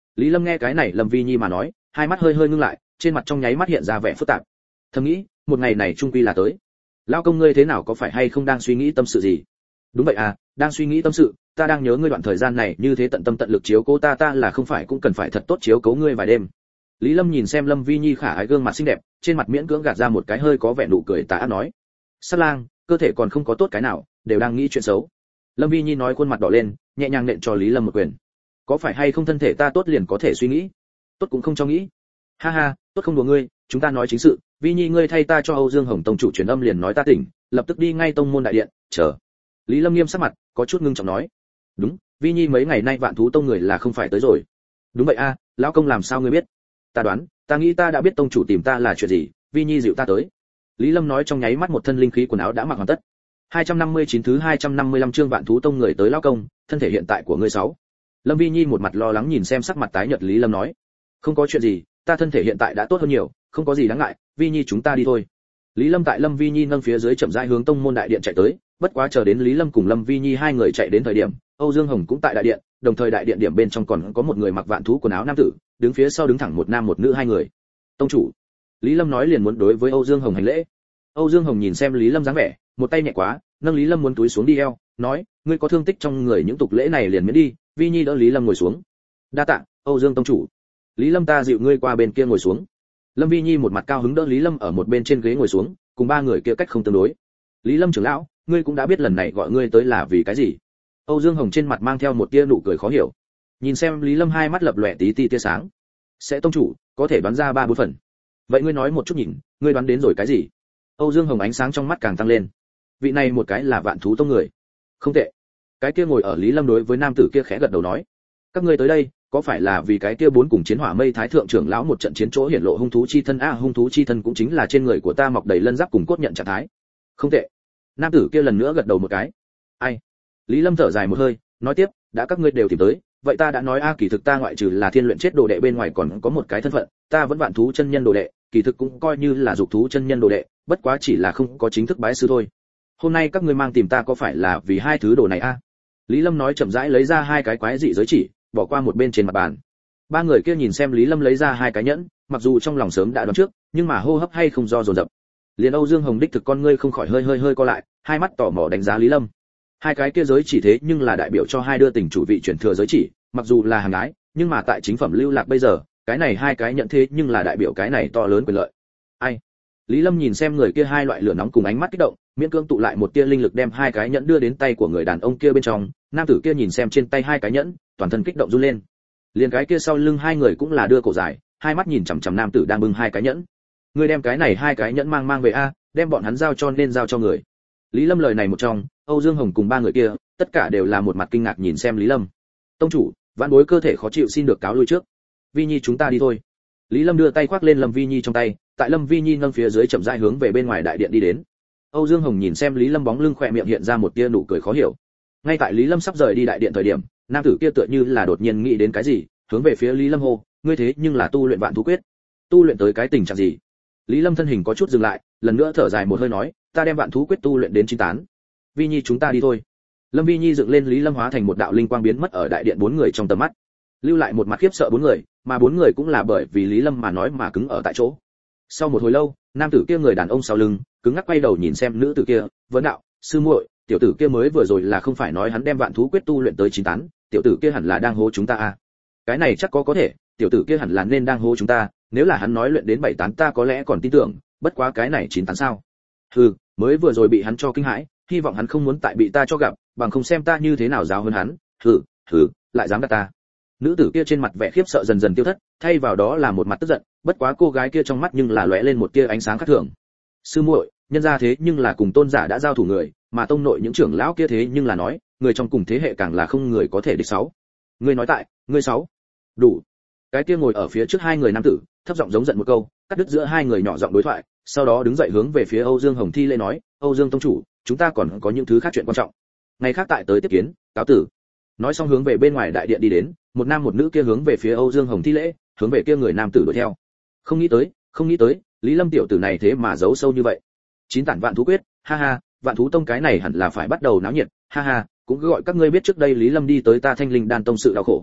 Lý Lâm nghe cái này Lâm Vi Nhi mà nói, hai mắt hơi hơi ngưng lại, trên mặt trong nháy mắt hiện ra vẻ phức tạp. Thầm nghĩ, một ngày này trung quy là tới. Lão công ngươi thế nào, có phải hay không đang suy nghĩ tâm sự gì? Đúng vậy à, đang suy nghĩ tâm sự, ta đang nhớ ngươi đoạn thời gian này như thế tận tâm tận lực chiếu cố ta, ta là không phải cũng cần phải thật tốt chiếu cố ngươi vài đêm. Lý Lâm nhìn xem Lâm Vi Nhi khả ái gương mặt xinh đẹp, trên mặt miễn cưỡng gạt ra một cái hơi có vẻ nụ cười tà ác nói: "Sát lang, cơ thể còn không có tốt cái nào, đều đang nghĩ chuyện xấu." Lâm Vi Nhi nói khuôn mặt đỏ lên, nhẹ nhàng nện cho Lý Lâm một quyền. "Có phải hay không thân thể ta tốt liền có thể suy nghĩ? Tốt cũng không cho nghĩ." "Ha ha, tốt không đùa ngươi, chúng ta nói chính sự, Vi Nhi ngươi thay ta cho Âu Dương Hồng tông chủ truyền âm liền nói ta tỉnh, lập tức đi ngay tông môn đại điện, chờ." Lý Lâm nghiêm sắc mặt, có chút ngưng trọng nói: "Đúng, Vi Nhi mấy ngày nay Vạn Thú tông người là không phải tới rồi." "Đúng vậy a, lão công làm sao ngươi biết?" "Ta đoán, ta nghĩ ta đã biết tông chủ tìm ta là chuyện gì, Vi Nhi dịu ta tới." Lý Lâm nói trong nháy mắt một thân linh khí quần áo đã mặc hoàn tất. hai trăm năm mươi chín thứ hai trăm năm mươi lăm chương Vạn Thú tông người tới lão công, thân thể hiện tại của ngươi sáu. Lâm Vi Nhi một mặt lo lắng nhìn xem sắc mặt tái nhợt Lý Lâm nói: "Không có chuyện gì, ta thân thể hiện tại đã tốt hơn nhiều, không có gì đáng ngại, Vi Nhi chúng ta đi thôi." Lý Lâm tại Lâm Vi Nhi nâng phía dưới chậm rãi hướng tông môn đại điện chạy tới, bất quá chờ đến Lý Lâm cùng Lâm Vi Nhi hai người chạy đến thời điểm, Âu Dương Hồng cũng tại đại điện, đồng thời đại điện điểm bên trong còn có một người mặc vạn thú quần áo nam tử, đứng phía sau đứng thẳng một nam một nữ hai người. "Tông chủ." Lý Lâm nói liền muốn đối với Âu Dương Hồng hành lễ. Âu Dương Hồng nhìn xem Lý Lâm dáng vẻ, một tay nhẹ quá, nâng Lý Lâm muốn túi xuống đi eo, nói: "Ngươi có thương tích trong người, những tục lễ này liền miễn đi." Vi Nhi đỡ Lý Lâm ngồi xuống. "Đa tạ, Âu Dương tông chủ." Lý Lâm ta dịu ngươi qua bên kia ngồi xuống. Lâm Vi Nhi một mặt cao hứng đỡ Lý Lâm ở một bên trên ghế ngồi xuống, cùng ba người kia cách không tương đối. "Lý Lâm trưởng lão, ngươi cũng đã biết lần này gọi ngươi tới là vì cái gì?" Âu Dương Hồng trên mặt mang theo một tia nụ cười khó hiểu. Nhìn xem Lý Lâm hai mắt lập lòe tí tí tia sáng. "Sẽ tông chủ, có thể đoán ra ba bốn phần." "Vậy ngươi nói một chút nhìn, ngươi đoán đến rồi cái gì?" Âu Dương Hồng ánh sáng trong mắt càng tăng lên. "Vị này một cái là Vạn Thú tông người." "Không tệ." Cái kia ngồi ở Lý Lâm đối với nam tử kia khẽ gật đầu nói: "Các ngươi tới đây, có phải là vì cái kia bốn cùng chiến hỏa mây thái thượng trưởng lão một trận chiến chỗ hiển lộ hung thú chi thân a? À, hung thú chi thân cũng chính là trên người của ta mọc đầy lân giáp cùng cốt nhận trạng thái." "Không tệ." Nam tử kia lần nữa gật đầu một cái. "Ai?" Lý Lâm thở dài một hơi, nói tiếp: "Đã các ngươi đều tìm tới, vậy ta đã nói a, kỳ thực ta ngoại trừ là thiên luyện chết đồ đệ bên ngoài còn có một cái thân phận, ta vẫn vạn thú chân nhân đồ đệ, kỳ thực cũng coi như là dục thú chân nhân đồ đệ, bất quá chỉ là không có chính thức bái sư thôi. Hôm nay các ngươi mang tìm ta có phải là vì hai thứ đồ này a?" Lý Lâm nói chậm rãi lấy ra hai cái quái dị giới chỉ, bỏ qua một bên trên mặt bàn. Ba người kia nhìn xem Lý Lâm lấy ra hai cái nhẫn, mặc dù trong lòng sớm đã đoán trước, nhưng mà hô hấp hay không do dồn dập. Liền Âu Dương Hồng đích thực con ngươi không khỏi hơi hơi hơi co lại, hai mắt tò mò đánh giá Lý Lâm. Hai cái kia giới chỉ thế nhưng là đại biểu cho hai đưa tình chủ vị chuyển thừa giới chỉ, mặc dù là hàng ái, nhưng mà tại chính phẩm lưu lạc bây giờ, cái này hai cái nhận thế nhưng là đại biểu cái này to lớn quyền lợi. Ai? Lý Lâm nhìn xem người kia hai loại lửa nóng cùng ánh mắt kích động, miễn cưỡng tụ lại một tia linh lực đem hai cái nhẫn đưa đến tay của người đàn ông kia bên trong, nam tử kia nhìn xem trên tay hai cái nhẫn, toàn thân kích động run lên. Liền cái kia sau lưng hai người cũng là đưa cổ dài, hai mắt nhìn chằm chằm nam tử đang bưng hai cái nhẫn. "Ngươi đem cái này hai cái nhẫn mang mang về a, đem bọn hắn giao cho nên giao cho người." Lý Lâm lời này một trong, Âu Dương Hồng cùng ba người kia, tất cả đều là một mặt kinh ngạc nhìn xem Lý Lâm. "Tông chủ, vãn bối cơ thể khó chịu xin được cáo lui trước. Vi Nhi chúng ta đi thôi." Lý Lâm đưa tay khoác lên Lâm Vi Nhi trong tay, tại Lâm Vi Nhi nâng phía dưới chậm rãi hướng về bên ngoài đại điện đi đến. Âu Dương Hồng nhìn xem Lý Lâm bóng lưng khỏe miệng hiện ra một tia nụ cười khó hiểu. Ngay tại Lý Lâm sắp rời đi đại điện thời điểm, nam tử kia tựa như là đột nhiên nghĩ đến cái gì, hướng về phía Lý Lâm hô: "Ngươi thế nhưng là tu luyện Vạn Thú Quyết, tu luyện tới cái tình trạng gì?" Lý Lâm thân hình có chút dừng lại, lần nữa thở dài một hơi nói: "Ta đem Vạn Thú Quyết tu luyện đến chín tán. Vi Nhi chúng ta đi thôi." Lâm Vi Nhi dựng lên Lý Lâm hóa thành một đạo linh quang biến mất ở đại điện bốn người trong tầm mắt, lưu lại một mặt khiếp sợ bốn người, mà bốn người cũng là bởi vì Lý Lâm mà nói mà cứng ở tại chỗ. Sau một hồi lâu, nam tử kia người đàn ông sau lưng, cứng ngắc quay đầu nhìn xem nữ tử kia, vấn đạo: "Sư muội, tiểu tử kia mới vừa rồi là không phải nói hắn đem Vạn Thú Quyết tu luyện tới chín tán, tiểu tử kia hẳn là đang hố chúng ta à?" "Cái này chắc có có thể, tiểu tử kia hẳn là nên đang hố chúng ta, nếu là hắn nói luyện đến bảy tán ta có lẽ còn tin tưởng, bất quá cái này chín tán sao?" "Hừ, mới vừa rồi bị hắn cho kinh hãi, hy vọng hắn không muốn tại bị ta cho gặp, bằng không xem ta như thế nào giáo hơn hắn." "Hừ, hừ, lại dám gạt ta." Nữ tử kia trên mặt vẻ khiếp sợ dần dần tiêu thất, thay vào đó là một mặt tức giận, bất quá cô gái kia trong mắt nhưng là lóe lên một tia ánh sáng khác thường. "Sư muội, nhân gia thế nhưng là cùng tôn giả đã giao thủ người, mà tông nội những trưởng lão kia thế nhưng là nói, người trong cùng thế hệ càng là không người có thể địch sáu." "Ngươi nói tại, ngươi sáu." "Đủ." Cái kia ngồi ở phía trước hai người nam tử, thấp giọng giống giận một câu, cắt đứt giữa hai người nhỏ giọng đối thoại, sau đó đứng dậy hướng về phía Âu Dương Hồng thi lễ nói: "Âu Dương tông chủ, chúng ta còn có những thứ khác chuyện quan trọng. Ngày khác tại tới tiếp kiến, cáo tử." Nói xong hướng về bên ngoài đại điện đi đến, một nam một nữ kia hướng về phía Âu Dương Hồng thi lễ, hướng về kia người nam tử đuổi theo. Không nghĩ tới, không nghĩ tới, Lý Lâm tiểu tử này thế mà giấu sâu như vậy. Chín tản Vạn Thú Quyết, ha ha, Vạn Thú Tông cái này hẳn là phải bắt đầu náo nhiệt, ha ha, cũng gọi các ngươi biết trước đây Lý Lâm đi tới ta Thanh Linh Đan Tông sự đau khổ.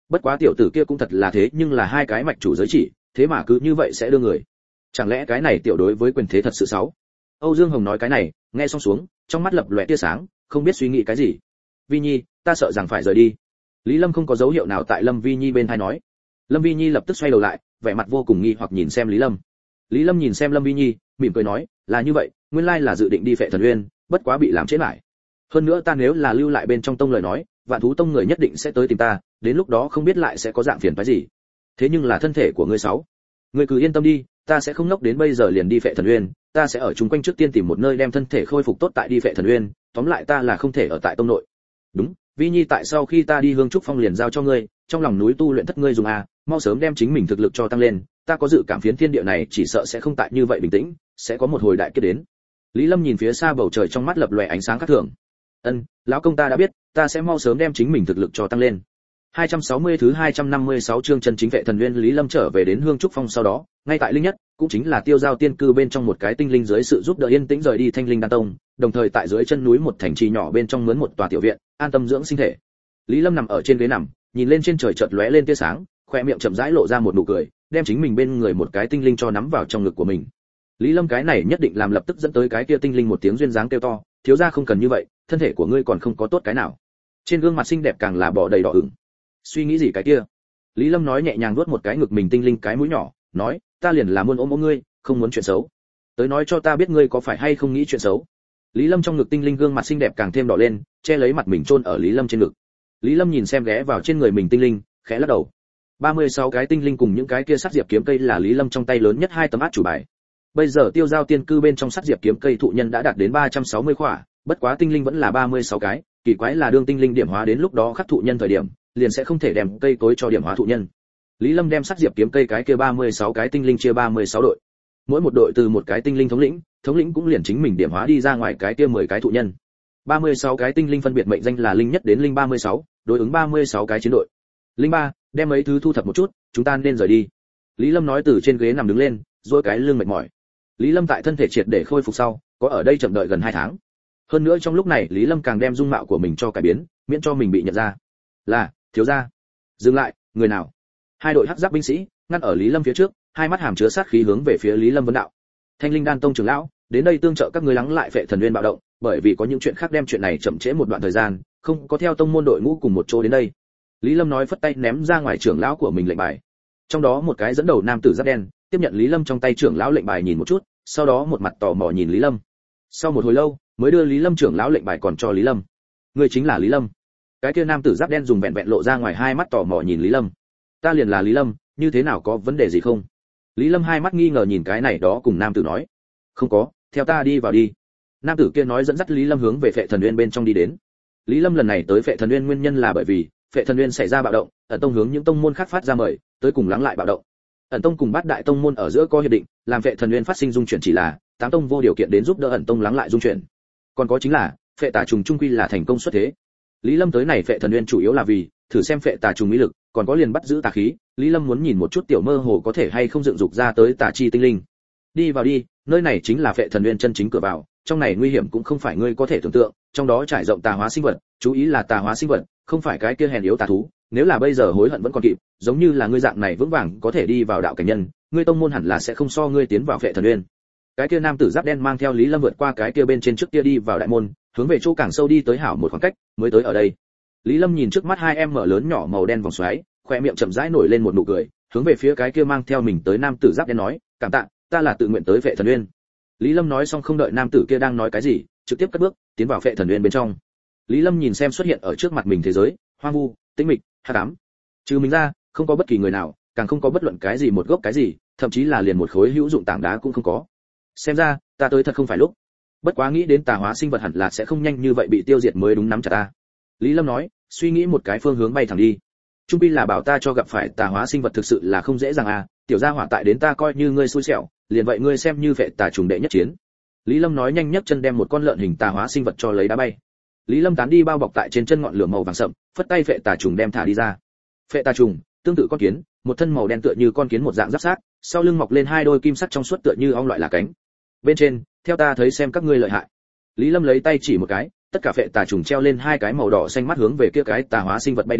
Bất quá tiểu tử kia cũng thật là thế, nhưng là hai cái mạch chủ giới chỉ, thế mà cứ như vậy sẽ đưa người. Chẳng lẽ cái này tiểu đối với quyền thế thật sự xấu? Âu Dương Hồng nói cái này, nghe xong xuống, trong mắt lập lòe tia sáng, không biết suy nghĩ cái gì. Vi Nhi, ta sợ rằng phải rời đi. Lý Lâm không có dấu hiệu nào tại Lâm Vi Nhi bên tai nói. Lâm Vi Nhi lập tức xoay đầu lại, vẻ mặt vô cùng nghi hoặc nhìn xem Lý Lâm. Lý Lâm nhìn xem Lâm Vi Nhi, mỉm cười nói, là như vậy, nguyên lai là dự định đi Phệ Thần Uyên, bất quá bị làm chết lại. Hơn nữa ta nếu là lưu lại bên trong tông lời nói, Vạn Thú Tông người nhất định sẽ tới tìm ta, đến lúc đó không biết lại sẽ có dạng phiền phức gì. Thế nhưng là thân thể của ngươi sáu, ngươi cứ yên tâm đi, ta sẽ không ngốc đến bây giờ liền đi Phệ Thần Uyên, ta sẽ ở chung quanh trước tiên tìm một nơi đem thân thể khôi phục tốt tại đi Phệ Thần Uyên, tóm lại ta là không thể ở tại tông nội. Đúng, Vi Nhi tại sau khi ta đi Hương Trúc Phong liền giao cho ngươi, trong lòng núi tu luyện thất ngươi dùng a, mau sớm đem chính mình thực lực cho tăng lên, ta có dự cảm phiến thiên địa này chỉ sợ sẽ không tại như vậy bình tĩnh, sẽ có một hồi đại kiếp đến. Lý Lâm nhìn phía xa bầu trời trong mắt lập lòe ánh sáng khác thường. Ân, lão công ta đã biết, ta sẽ mau sớm đem chính mình thực lực cho tăng lên. hai trăm sáu mươi thứ hai trăm năm mươi sáu chương chân chính Phệ Thần Uyên. Lý Lâm trở về đến Hương Trúc Phong sau đó, ngay tại linh nhất, cũng chính là Tiêu Giao Tiên cư bên trong một cái tinh linh dưới sự giúp đỡ yên tĩnh rời đi Thanh Linh Đan Tông, đồng thời tại dưới chân núi một thành trì nhỏ bên trong mướn một tòa tiểu viện, an tâm dưỡng sinh thể. Lý Lâm nằm ở trên ghế nằm, nhìn lên trên trời chợt lóe lên tia sáng, khoe miệng chậm rãi lộ ra một nụ cười, đem chính mình bên người một cái tinh linh cho nắm vào trong ngực của mình. Lý Lâm cái này nhất định làm lập tức dẫn tới cái kia tinh linh một tiếng duyên dáng kêu to, thiếu gia không cần như vậy, thân thể của ngươi còn không có tốt cái nào. Trên gương mặt xinh đẹp càng là bỏ đầy đỏ ửng. Suy nghĩ gì cái kia? Lý Lâm nói nhẹ nhàng vuốt một cái ngực mình tinh linh cái mũi nhỏ, nói, ta liền là muốn ôm ôm ngươi, không muốn chuyện xấu. Tới nói cho ta biết ngươi có phải hay không nghĩ chuyện xấu. Lý Lâm trong ngực tinh linh gương mặt xinh đẹp càng thêm đỏ lên, che lấy mặt mình chôn ở Lý Lâm trên ngực. Lý Lâm nhìn xem ghé vào trên người mình tinh linh, khẽ lắc đầu. ba mươi sáu cái tinh linh cùng những cái kia sát diệp kiếm cây là Lý Lâm trong tay lớn nhất hai tấm át chủ bài. Bây giờ Tiêu Giao Tiên cư bên trong sát diệp kiếm cây thụ nhân đã đạt đến ba trăm sáu mươi khỏa, bất quá tinh linh vẫn là ba mươi sáu cái, kỳ quái là đương tinh linh điểm hóa đến lúc đó khắc thụ nhân thời điểm, liền sẽ không thể đem cây cối cho điểm hóa thụ nhân. Lý Lâm đem sát diệp kiếm cây cái kia ba mươi sáu cái tinh linh chia ba mươi sáu đội. Mỗi một đội từ một cái tinh linh thống lĩnh, thống lĩnh cũng liền chính mình điểm hóa đi ra ngoài cái kia mười cái thụ nhân. ba mươi sáu cái tinh linh phân biệt mệnh danh là linh nhất đến linh ba mươi sáu, đối ứng ba mươi sáu cái chiến đội. Linh ba, đem mấy thứ thu thập một chút, chúng ta nên rời đi. Lý Lâm nói từ trên ghế nằm đứng lên, duỗi cái lưng mệt mỏi. Lý Lâm tại thân thể triệt để khôi phục sau, có ở đây chậm đợi gần hai tháng. Hơn nữa trong lúc này Lý Lâm càng đem dung mạo của mình cho cải biến, miễn cho mình bị nhận ra. Là, thiếu gia. Dừng lại, người nào? Hai đội hắc giáp binh sĩ ngăn ở Lý Lâm phía trước, hai mắt hàm chứa sát khí hướng về phía Lý Lâm vấn đạo. Thanh Linh Đan Tông trưởng lão, đến đây tương trợ các ngươi lắng lại Phệ Thần Uyên bạo động, bởi vì có những chuyện khác đem chuyện này chậm trễ một đoạn thời gian, không có theo tông môn đội ngũ cùng một chỗ đến đây. Lý Lâm nói phất tay ném ra ngoài trưởng lão của mình lệnh bài. Trong đó một cái dẫn đầu nam tử giáp đen, tiếp nhận Lý Lâm trong tay trưởng lão lệnh bài nhìn một chút, sau đó một mặt tò mò nhìn Lý Lâm. Sau một hồi lâu, mới đưa Lý Lâm trưởng lão lệnh bài còn cho Lý Lâm. Người chính là Lý Lâm. Cái kia nam tử giáp đen dùng vẹn vẹn lộ ra ngoài hai mắt tò mò nhìn Lý Lâm. Ta liền là Lý Lâm, như thế nào, có vấn đề gì không? Lý Lâm hai mắt nghi ngờ nhìn cái này đó cùng nam tử nói. Không có, theo ta đi vào đi. Nam tử kia nói dẫn dắt Lý Lâm hướng về Phệ Thần Uyên bên trong đi đến. Lý Lâm lần này tới Phệ Thần Uyên nguyên nhân là bởi vì Phệ Thần Uyên xảy ra bạo động, Ẩn Tông hướng những tông môn khác phát ra mời, tới cùng lắng lại bạo động. Ẩn Tông cùng Bát Đại tông môn ở giữa có hiệp định, làm Phệ Thần Uyên phát sinh dung chuyển chỉ là Tám tông vô điều kiện đến giúp đỡ Ẩn Tông lắng lại dung chuyển. Còn có chính là Phệ Tà trùng trung quy là thành công xuất thế. Lý Lâm tới này Phệ Thần Uyên chủ yếu là vì thử xem Phệ Tà trùng mỹ lực, còn có liền bắt giữ tà khí, Lý Lâm muốn nhìn một chút tiểu mơ hồ có thể hay không dựng dục ra tới tà chi tinh linh. Đi vào đi, nơi này chính là Phệ Thần Uyên chân chính cửa vào, trong này nguy hiểm cũng không phải ngươi có thể tưởng tượng, trong đó trải rộng tà hóa sinh vật, chú ý là tà hóa sinh vật, không phải cái kia hèn yếu tà thú, nếu là bây giờ hối hận vẫn còn kịp, giống như là ngươi dạng này vững vàng có thể đi vào đạo cảnh nhân, ngươi tông môn hẳn là sẽ không so ngươi tiến vào Phệ Thần Uyên. Cái kia nam tử giáp đen mang theo Lý Lâm vượt qua cái kia bên trên trước kia đi vào đại môn, hướng về chỗ càng sâu đi tới hảo một khoảng cách, mới tới ở đây. Lý Lâm nhìn trước mắt hai em mở lớn nhỏ màu đen vòng xoáy, khoe miệng chậm rãi nổi lên một nụ cười, hướng về phía cái kia mang theo mình tới nam tử giáp đen nói, cảm tạ, ta là tự nguyện tới Phệ Thần Uyên. Lý Lâm nói xong không đợi nam tử kia đang nói cái gì, trực tiếp cất bước tiến vào Phệ Thần Uyên bên trong. Lý Lâm nhìn xem xuất hiện ở trước mặt mình thế giới, hoang vu, tĩnh mịch, hắc ám. Trừ mình ra, không có bất kỳ người nào, càng không có bất luận cái gì một gốc cái gì, thậm chí là liền một khối hữu dụng tảng đá cũng không có. Xem ra, ta tới thật không phải lúc. Bất quá nghĩ đến tà hóa sinh vật hẳn là sẽ không nhanh như vậy bị tiêu diệt mới đúng, nắm chặt ta. Lý Lâm nói, suy nghĩ một cái phương hướng bay thẳng đi. Trung pi là bảo ta cho gặp phải tà hóa sinh vật thực sự là không dễ dàng à, tiểu gia hỏa tại đến ta coi như ngươi xui xẻo, liền vậy ngươi xem như Phệ Tà trùng đệ nhất chiến. Lý Lâm nói nhanh nhấc chân đem một con lợn hình tà hóa sinh vật cho lấy đá bay. Lý Lâm tán đi bao bọc tại trên chân ngọn lửa màu vàng sậm, phất tay Phệ Tà trùng đem thả đi ra. Phệ Tà trùng, tương tự con kiến, một thân màu đen tựa như con kiến một dạng giáp xác, sau lưng mọc lên hai đôi kim sắc trong suốt tựa như ong loại là cánh. Bên trên, theo ta thấy xem các ngươi lợi hại. Lý Lâm lấy tay chỉ một cái, tất cả Phệ Tà trùng treo lên hai cái màu đỏ xanh mắt hướng về kia cái tà hóa sinh vật bay đi,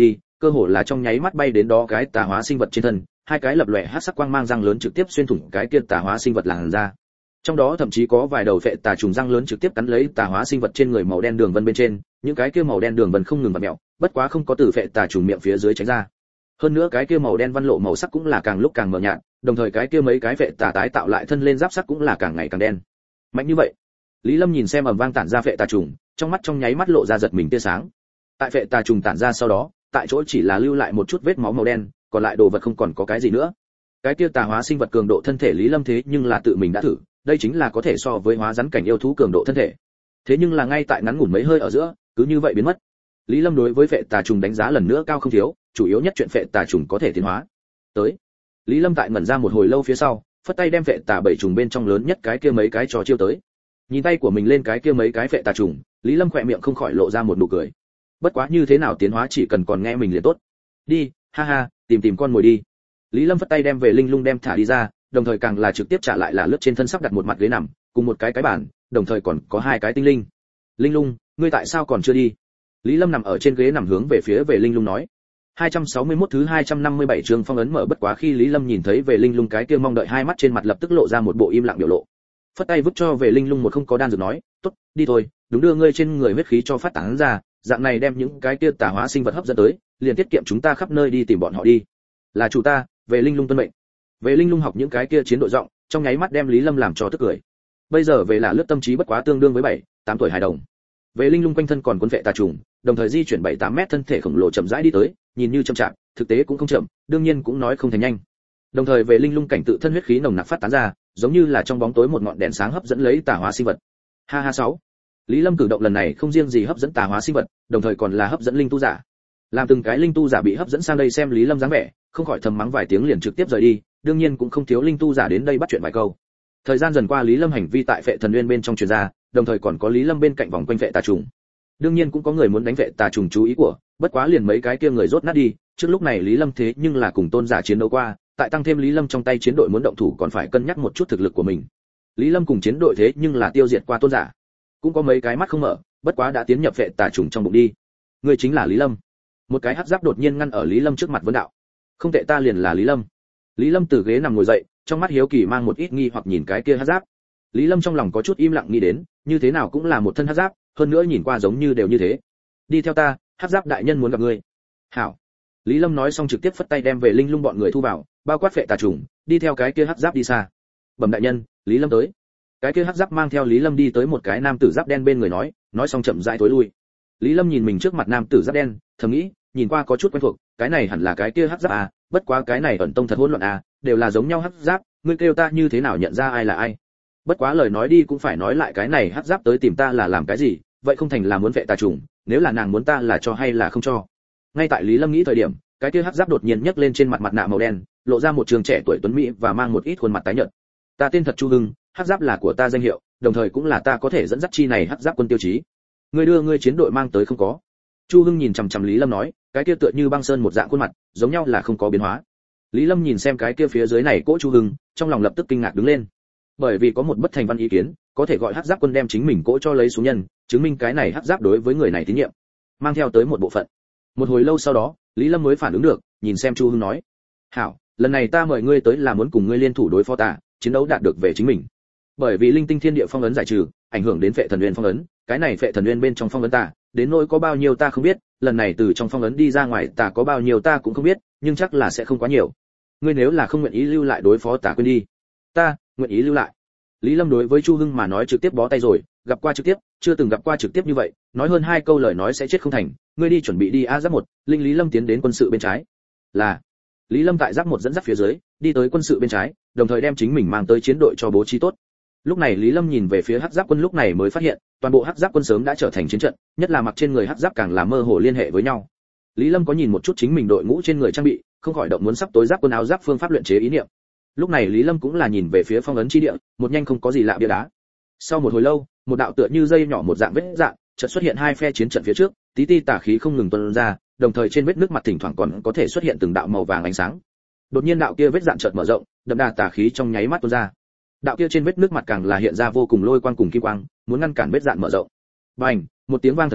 cơ hồ là trong nháy mắt bay đến đó cái tà hóa sinh vật trên thân, hai cái lập lòe hắc sắc quang mang răng lớn trực tiếp xuyên thủng cái kia tà hóa sinh vật làn ra. Trong đó thậm chí có vài đầu phệ tà trùng răng lớn trực tiếp cắn lấy tà hóa sinh vật trên người màu đen đường vân bên trên, những cái kia màu đen đường vân không ngừng vặn mèo, bất quá không có từ phệ tà trùng miệng phía dưới tránh ra. Hơn nữa cái kia màu đen văn lộ màu sắc cũng là càng lúc càng mờ nhạt, đồng thời cái kia mấy cái phệ tà tái tạo lại thân lên giáp sắc cũng là càng ngày càng đen. Mạnh như vậy. Lý Lâm nhìn xem ầm vang tản ra phệ tà trùng, trong mắt trong nháy mắt lộ ra giật mình tia sáng. Tại phệ tà trùng tản ra sau đó, tại chỗ chỉ là lưu lại một chút vết máu màu đen, còn lại đồ vật không còn có cái gì nữa. Cái kia tà hóa sinh vật cường độ thân thể Lý Lâm thế nhưng là tự mình đã thử, đây chính là có thể so với hóa rắn cảnh yêu thú cường độ thân thể. Thế nhưng là ngay tại ngắn ngủn mấy hơi ở giữa, cứ như vậy biến mất. Lý Lâm đối với phệ tà trùng đánh giá lần nữa cao không thiếu, chủ yếu nhất chuyện phệ tà trùng có thể tiến hóa. Tới. Lý Lâm tại ngẩn ra một hồi lâu phía sau, phất tay đem phệ tà bảy trùng bên trong lớn nhất cái kia mấy cái cho chiêu tới. Nhìn tay của mình lên cái kia mấy cái phệ tà trùng, Lý Lâm khỏe miệng không khỏi lộ ra một nụ cười. Bất quá như thế nào tiến hóa chỉ cần còn nghe mình liền tốt. Đi, ha ha, tìm tìm con mồi đi. Lý Lâm phất tay đem về linh lung đem thả đi ra, đồng thời càng là trực tiếp trả lại là lướt trên thân sắp đặt một mặt ghế nằm, cùng một cái cái bàn, đồng thời còn có hai cái tinh linh. Linh lung, ngươi tại sao còn chưa đi? Lý Lâm nằm ở trên ghế nằm hướng về phía về linh lung nói. hai trăm sáu mươi mốt thứ hai trăm năm mươi bảy chương phong ấn mở. Bất quá khi Lý Lâm nhìn thấy về linh lung cái kia mong đợi hai mắt trên mặt lập tức lộ ra một bộ im lặng biểu lộ. Phất tay vứt cho về linh lung một không có đan dược nói, tốt, đi thôi, đúng đưa ngươi trên người huyết khí cho phát tán ra, dạng này đem những cái kia tà hóa sinh vật hấp dẫn tới, liền tiết kiệm chúng ta khắp nơi đi tìm bọn họ đi. Là chủ ta, về linh lung tuân mệnh. Về linh lung học những cái kia chiến đội giọng, trong nháy mắt đem Lý Lâm làm cho tức cười. Bây giờ về là lướt tâm trí bất quá tương đương với bảy, tám tuổi hài đồng. Về linh lung quanh thân còn cuốn vệ tà trùng, đồng thời di chuyển bảy tám mét thân thể khổng lồ chậm rãi đi tới, nhìn như chậm chạp, thực tế cũng không chậm, đương nhiên cũng nói không thành nhanh. Đồng thời về linh lung cảnh tự thân huyết khí nồng nặc phát tán ra, giống như là trong bóng tối một ngọn đèn sáng hấp dẫn lấy tà hóa sinh vật. Ha ha sáu. Lý Lâm cử động lần này không riêng gì hấp dẫn tà hóa sinh vật, đồng thời còn là hấp dẫn linh tu giả. Làm từng cái linh tu giả bị hấp dẫn sang đây xem Lý Lâm dáng vẻ, không khỏi thầm mắng vài tiếng liền trực tiếp rời đi, đương nhiên cũng không thiếu linh tu giả đến đây bắt chuyện vài câu. Thời gian dần qua Lý Lâm hành vi tại Phệ Thần Nguyên bên trong truyền ra, đồng thời còn có Lý Lâm bên cạnh vòng quanh vệ tà trùng. Đương nhiên cũng có người muốn đánh vệ tà trùng chú ý của, bất quá liền mấy cái kia người rốt nát đi, trước lúc này Lý Lâm thế nhưng là cùng tôn giả chiến đấu qua, tại tăng thêm Lý Lâm trong tay chiến đội muốn động thủ còn phải cân nhắc một chút thực lực của mình. Lý Lâm cùng chiến đội thế nhưng là tiêu diệt qua tôn giả. Cũng có mấy cái mắt không mở, bất quá đã tiến nhập vệ tà trùng trong bụng đi. Người chính là Lý Lâm. Một cái hắc giáp đột nhiên ngăn ở Lý Lâm trước mặt vấn đạo. Không tệ, ta liền là Lý Lâm. Lý Lâm từ ghế nằm ngồi dậy, trong mắt hiếu kỳ mang một ít nghi hoặc nhìn cái kia hắc giáp. Lý Lâm trong lòng có chút im lặng nghĩ đến, như thế nào cũng là một thân hắc giáp, hơn nữa nhìn qua giống như đều như thế. Đi theo ta, hắc giáp đại nhân muốn gặp ngươi. Hảo. Lý Lâm nói xong trực tiếp phất tay đem về linh lung bọn người thu vào, bao quát vệ tà trùng, đi theo cái kia hắc giáp đi xa. Bẩm đại nhân, Lý Lâm tới. Cái kia hắc giáp mang theo Lý Lâm đi tới một cái nam tử giáp đen bên người nói, nói xong chậm rãi tối lui. Lý Lâm nhìn mình trước mặt nam tử giáp đen, thầm nghĩ, nhìn qua có chút quen thuộc, cái này hẳn là cái kia hắc giáp à, bất quá cái này ẩn tông thật hỗn loạn à, đều là giống nhau hắc giáp, ngươi kêu ta như thế nào nhận ra ai là ai? Bất quá lời nói đi cũng phải nói lại, cái này hắc giáp tới tìm ta là làm cái gì, vậy không thành là muốn vệ tà trùng, nếu là nàng muốn ta là cho hay là không cho? Ngay tại Lý Lâm nghĩ thời điểm, cái kia hắc giáp đột nhiên nhấc lên trên mặt mặt nạ màu đen, lộ ra một trường trẻ tuổi tuấn mỹ và mang một ít khuôn mặt tái nhợt. Ta tên thật Chu Hưng, hắc giáp là của ta danh hiệu, đồng thời cũng là ta có thể dẫn dắt chi này hắc giáp quân tiêu chí. Ngươi đưa ngươi chiến đội mang tới không có? Chu Hưng nhìn chằm chằm Lý Lâm nói, cái kia tựa như băng sơn một dạng khuôn mặt, giống nhau là không có biến hóa. Lý Lâm nhìn xem cái kia phía dưới này cỗ Chu Hưng, trong lòng lập tức kinh ngạc đứng lên. Bởi vì có một bất thành văn ý kiến, có thể gọi hắc giáp quân đem chính mình cỗ cho lấy xuống nhân, chứng minh cái này hắc giáp đối với người này tín nhiệm, mang theo tới một bộ phận. Một hồi lâu sau đó, Lý Lâm mới phản ứng được, nhìn xem Chu Hưng nói: "Hảo, lần này ta mời ngươi tới là muốn cùng ngươi liên thủ đối phó ta, chiến đấu đạt được về chính mình. Bởi vì linh tinh thiên địa phong ấn giải trừ, ảnh hưởng đến Phệ Thần Nguyên phong ấn, cái này Phệ Thần Nguyên bên trong phong ấn ta, đến nỗi có bao nhiêu ta không biết, lần này từ trong phong ấn đi ra ngoài ta có bao nhiêu ta cũng không biết, nhưng chắc là sẽ không quá nhiều. Ngươi nếu là không nguyện ý lưu lại đối phó ta quên đi. Ta nguyện ý lưu lại." Lý Lâm đối với Chu Hưng mà nói trực tiếp bó tay rồi, gặp qua trực tiếp, chưa từng gặp qua trực tiếp như vậy, nói hơn hai câu lời nói sẽ chết không thành, ngươi đi chuẩn bị đi a giáp một, linh Lý Lâm tiến đến quân sự bên trái. Là. Lý Lâm tại giáp một dẫn dắt phía dưới, đi tới quân sự bên trái, đồng thời đem chính mình mang tới chiến đội cho bố trí tốt. Lúc này Lý Lâm nhìn về phía hắc giáp quân, lúc này mới phát hiện, toàn bộ hắc giáp quân sớm đã trở thành chiến trận, nhất là mặc trên người hắc giáp càng là mơ hồ liên hệ với nhau. Lý Lâm có nhìn một chút chính mình đội ngũ trên người trang bị, không khỏi động muốn sắp tối giáp quân áo giáp phương pháp luyện chế ý niệm. Lúc này Lý Lâm cũng là nhìn về phía phong ấn chi địa, một nhanh không có gì lạ bia đá. Sau một hồi lâu, một đạo tựa như dây nhỏ một dạng vết dạng, chợt xuất hiện hai phe chiến trận phía trước, tí ti tà khí không ngừng tuôn ra, đồng thời trên vết nước mặt thỉnh thoảng còn có thể xuất hiện từng đạo màu vàng ánh sáng. Đột nhiên đạo kia vết dạng chợt mở rộng, đậm đà tà khí trong nháy mắt tuôn ra. Đạo kia trên vết nước mặt càng là hiện ra vô cùng lôi quang cùng kim quang, muốn ngăn cản vết dạng mở rộng. Bành, một tiếng vang thật lớn,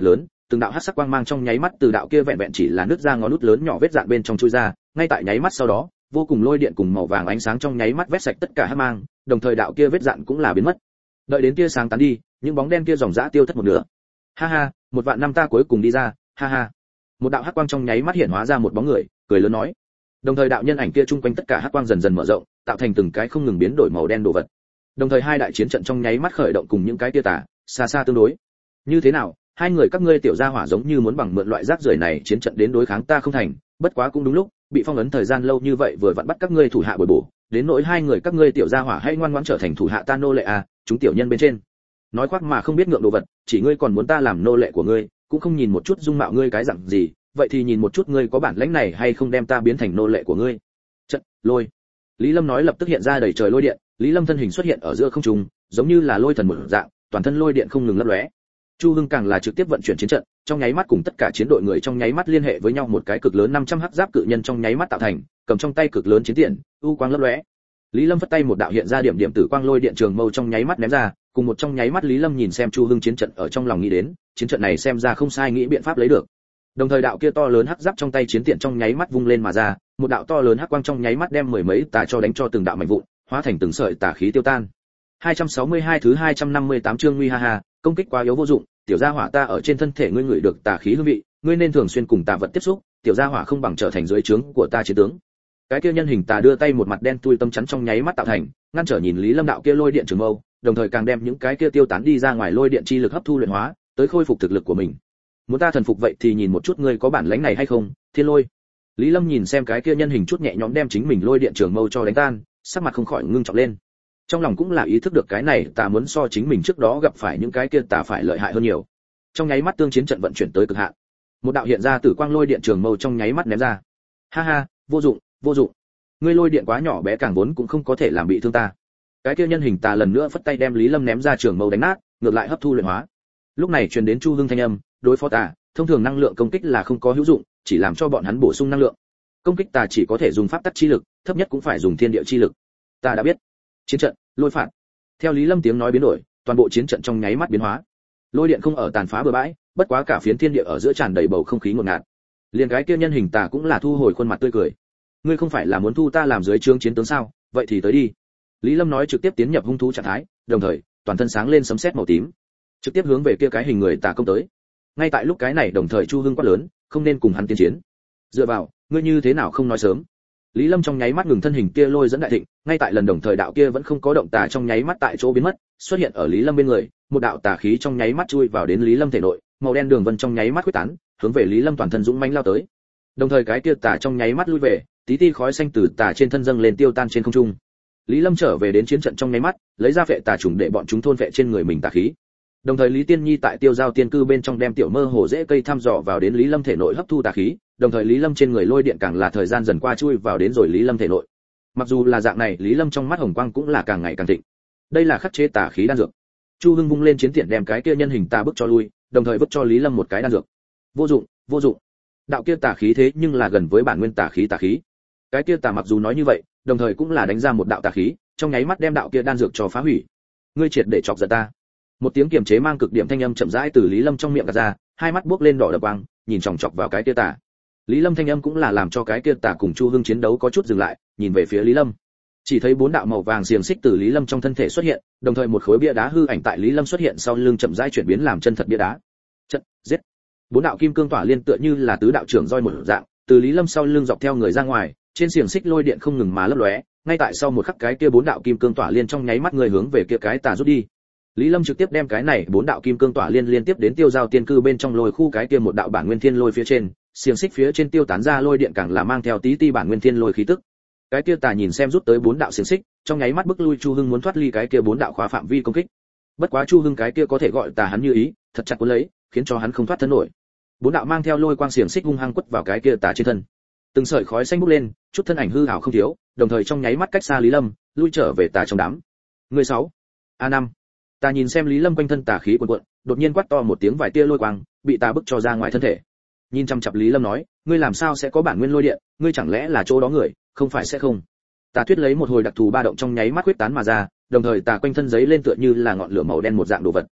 từng đạo hắc sắc quang mang trong nháy mắt từ đạo kia vẹn vẹn chỉ là nứt ra ngón nút lớn nhỏ vết dạn bên trong chui ra, ngay tại nháy mắt sau đó, vô cùng lôi điện cùng màu vàng ánh sáng trong nháy mắt vét sạch tất cả hắc mang, đồng thời đạo kia vết dạn cũng là biến mất. Đợi đến tia sáng tán đi, những bóng đen kia dòng dã tiêu thất một nửa. Ha ha, một vạn năm ta cuối cùng đi ra, ha ha. Một đạo hắc quang trong nháy mắt hiện hóa ra một bóng người, cười lớn nói. Đồng thời đạo nhân ảnh kia chung quanh tất cả hắc quang dần dần mở rộng, tạo thành từng cái không ngừng biến đổi màu đen đồ vật. Đồng thời hai đại chiến trận trong nháy mắt khởi động cùng những cái tia tà, xa xa tương đối. Như thế nào, hai người các ngươi tiểu gia hỏa giống như muốn bằng mượn loại rác rưởi này chiến trận đến đối kháng ta không thành, bất quá cũng đúng lúc, bị phong ấn thời gian lâu như vậy vừa vặn bắt các ngươi thủ hạ bồi bổ, đến nỗi hai người các ngươi tiểu gia hỏa hãy ngoan ngoãn trở thành thủ hạ ta nô lệ à, chúng tiểu nhân bên trên. Nói khoác mà không biết ngượng đồ vật, chỉ ngươi còn muốn ta làm nô lệ của ngươi, cũng không nhìn một chút dung mạo ngươi cái dạng gì, vậy thì nhìn một chút ngươi có bản lĩnh này hay không đem ta biến thành nô lệ của ngươi. Trận, lôi. Lý Lâm nói lập tức hiện ra đầy trời lôi điện, Lý Lâm thân hình xuất hiện ở giữa không trung, giống như là lôi thần một dạng, toàn thân lôi điện không ngừng lấp lóe. Chu Hưng càng là trực tiếp vận chuyển chiến trận, trong nháy mắt cùng tất cả chiến đội người trong nháy mắt liên hệ với nhau, một cái cực lớn năm trăm hắc giáp cự nhân trong nháy mắt tạo thành, cầm trong tay cực lớn chiến tiền, u quang lấp lóe. Lý Lâm phất tay một đạo hiện ra điểm điểm tử quang lôi điện trường mâu trong nháy mắt ném ra, cùng một trong nháy mắt Lý Lâm nhìn xem Chu Hưng chiến trận ở trong lòng nghĩ đến, chiến trận này xem ra không sai nghĩ biện pháp lấy được. Đồng thời đạo kia to lớn hắc giáp trong tay chiến tiện trong nháy mắt vung lên mà ra, một đạo to lớn hắc quang trong nháy mắt đem mười mấy tà cho đánh cho từng đạo mảnh vụn, hóa thành từng sợi tà khí tiêu tan. hai trăm sáu mươi hai thứ hai trăm năm mươi tám chương nguy ha ha, công kích quá yếu vô dụng, tiểu gia hỏa ta ở trên thân thể ngươi ngửi được tà khí hương vị, ngươi nên thường xuyên cùng tà vật tiếp xúc, tiểu gia hỏa không bằng trở thành dưới trướng của ta chiến tướng. Cái kia nhân hình tà đưa tay một mặt đen tui tâm chắn trong nháy mắt tạo thành, ngăn trở nhìn Lý Lâm đạo kia lôi điện trường mâu, đồng thời càng đem những cái kia tiêu tán đi ra ngoài lôi điện chi lực hấp thu luyện hóa, tới khôi phục thực lực của mình. Muốn ta thần phục vậy thì nhìn một chút ngươi có bản lĩnh này hay không, Thiên Lôi. Lý Lâm nhìn xem cái kia nhân hình chút nhẹ nhõm đem chính mình lôi điện trường mâu cho đánh tan, sắc mặt không khỏi ngưng trọng lên. Trong lòng cũng là ý thức được cái này tà muốn so chính mình trước đó gặp phải những cái kia tà phải lợi hại hơn nhiều. Trong nháy mắt tương chiến trận vận chuyển tới cực hạn. Một đạo hiện ra tử quang lôi điện trường mâu trong nháy mắt ném ra. Ha ha, vô dụng, vô dụng. Ngươi lôi điện quá nhỏ bé càng vốn cũng không có thể làm bị thương ta. Cái kia nhân hình tà lần nữa phất tay đem Lý Lâm ném ra trường mâu đánh nát, ngược lại hấp thu luyện hóa. Lúc này truyền đến Chu Hưng thanh âm, đối phó tà, thông thường năng lượng công kích là không có hữu dụng, chỉ làm cho bọn hắn bổ sung năng lượng. Công kích tà chỉ có thể dùng pháp tắc chi lực, thấp nhất cũng phải dùng thiên địa chi lực. Ta đã biết. Chiến trận, lôi phạt. Theo Lý Lâm tiếng nói biến đổi, toàn bộ chiến trận trong nháy mắt biến hóa. Lôi điện không ở tàn phá bừa bãi, bất quá cả phiến thiên địa ở giữa tràn đầy bầu không khí ngột ngạt. Liền cái kia nhân hình tà cũng là thu hồi khuôn mặt tươi cười. Ngươi không phải là muốn thu ta làm dưới trướng chiến tướng sao? Vậy thì tới đi. Lý Lâm nói trực tiếp tiến nhập hung thú trạng thái, đồng thời, toàn thân sáng lên sấm sét màu tím, trực tiếp hướng về kia cái hình người tà công tới. Ngay tại lúc cái này đồng thời Chu Hưng quát lớn, không nên cùng hắn tiến chiến. Dựa vào, ngươi như thế nào không nói sớm? Lý Lâm trong nháy mắt ngừng thân hình kia lôi dẫn đại thịnh, ngay tại lần đồng thời đạo kia vẫn không có động tà trong nháy mắt tại chỗ biến mất, xuất hiện ở Lý Lâm bên người, một đạo tà khí trong nháy mắt chui vào đến Lý Lâm thể nội, màu đen đường vân trong nháy mắt khuếch tán, hướng về Lý Lâm toàn thân dũng mãnh lao tới. Đồng thời cái kia tà trong nháy mắt lui về, tí ti khói xanh từ tà trên thân dâng lên tiêu tan trên không trung. Lý Lâm trở về đến chiến trận trong nháy mắt, lấy ra phệ tà trùng để bọn chúng thôn phệ trên người mình tà khí. Đồng thời Lý Tiên Nhi tại Tiêu Giao Tiên Cư bên trong đem tiểu mơ hồ dễ cây thăm dò vào đến Lý Lâm thể nội hấp thu tà khí, đồng thời Lý Lâm trên người lôi điện càng là thời gian dần qua chui vào đến rồi Lý Lâm thể nội. Mặc dù là dạng này, Lý Lâm trong mắt hồng quang cũng là càng ngày càng thịnh. Đây là khắc chế tà khí đan dược. Chu Hưng vung lên chiến tiện đem cái kia nhân hình tà bức cho lui, đồng thời vứt cho Lý Lâm một cái đan dược. Vô dụng, vô dụng. Đạo kia tà khí thế nhưng là gần với bản nguyên tà khí tà khí. Cái kia tà mặc dù nói như vậy, đồng thời cũng là đánh ra một đạo tà khí, trong nháy mắt đem đạo kia đan dược cho phá hủy. Ngươi triệt để chọc giận ta. Một tiếng kiềm chế mang cực điểm thanh âm chậm rãi từ Lý Lâm trong miệng gạt ra, hai mắt buốc lên đỏ đập quang, nhìn chòng chọc vào cái kia tà. Lý Lâm thanh âm cũng là làm cho cái kia tà cùng Chu Hưng chiến đấu có chút dừng lại, nhìn về phía Lý Lâm. Chỉ thấy bốn đạo màu vàng xiềng xích từ Lý Lâm trong thân thể xuất hiện, đồng thời một khối bia đá hư ảnh tại Lý Lâm xuất hiện sau lưng chậm rãi chuyển biến làm chân thật bia đá. Trận, giết. Bốn đạo kim cương tỏa liên tựa như là tứ đạo trưởng roi một dạng, từ Lý Lâm sau lưng dọc theo người ra ngoài, trên xiềng xích lôi điện không ngừng mà lấp lóe, ngay tại sau một khắc cái kia bốn đạo kim cương tỏa liên trong nháy mắt người hướng về kia cái tà rút đi. Lý Lâm trực tiếp đem cái này bốn đạo kim cương tỏa liên liên tiếp đến Tiêu Giao Tiên Cư bên trong lôi khu cái kia một đạo bản nguyên thiên lôi phía trên, xiềng xích phía trên tiêu tán ra lôi điện càng là mang theo tí ti bản nguyên thiên lôi khí tức. Cái kia tà nhìn xem rút tới bốn đạo xiềng xích, trong nháy mắt bức lui Chu Hưng muốn thoát ly cái kia bốn đạo khóa phạm vi công kích. Bất quá Chu Hưng cái kia có thể gọi tà hắn như ý, thật chặt cuốn lấy, khiến cho hắn không thoát thân nổi. Bốn đạo mang theo lôi quang xiềng xích hung hăng quất vào cái kia tà trên thân. Từng sợi khói xanh bốc lên, chút thân ảnh hư ảo không thiếu, đồng thời trong nháy mắt cách xa Lý Lâm, lui trở về tà trong đám. Người sáu, a năm. Tà nhìn xem Lý Lâm quanh thân tà khí cuồn cuộn, đột nhiên quát to một tiếng vài tia lôi quang, bị tà bức cho ra ngoài thân thể. Nhìn chăm chăm Lý Lâm nói, ngươi làm sao sẽ có bản nguyên lôi điện, ngươi chẳng lẽ là chỗ đó người, không phải sẽ không. Tà Tuyết lấy một hồi đặc thù ba động trong nháy mắt huyết tán mà ra, đồng thời tà quanh thân giấy lên tựa như là ngọn lửa màu đen một dạng đồ vật.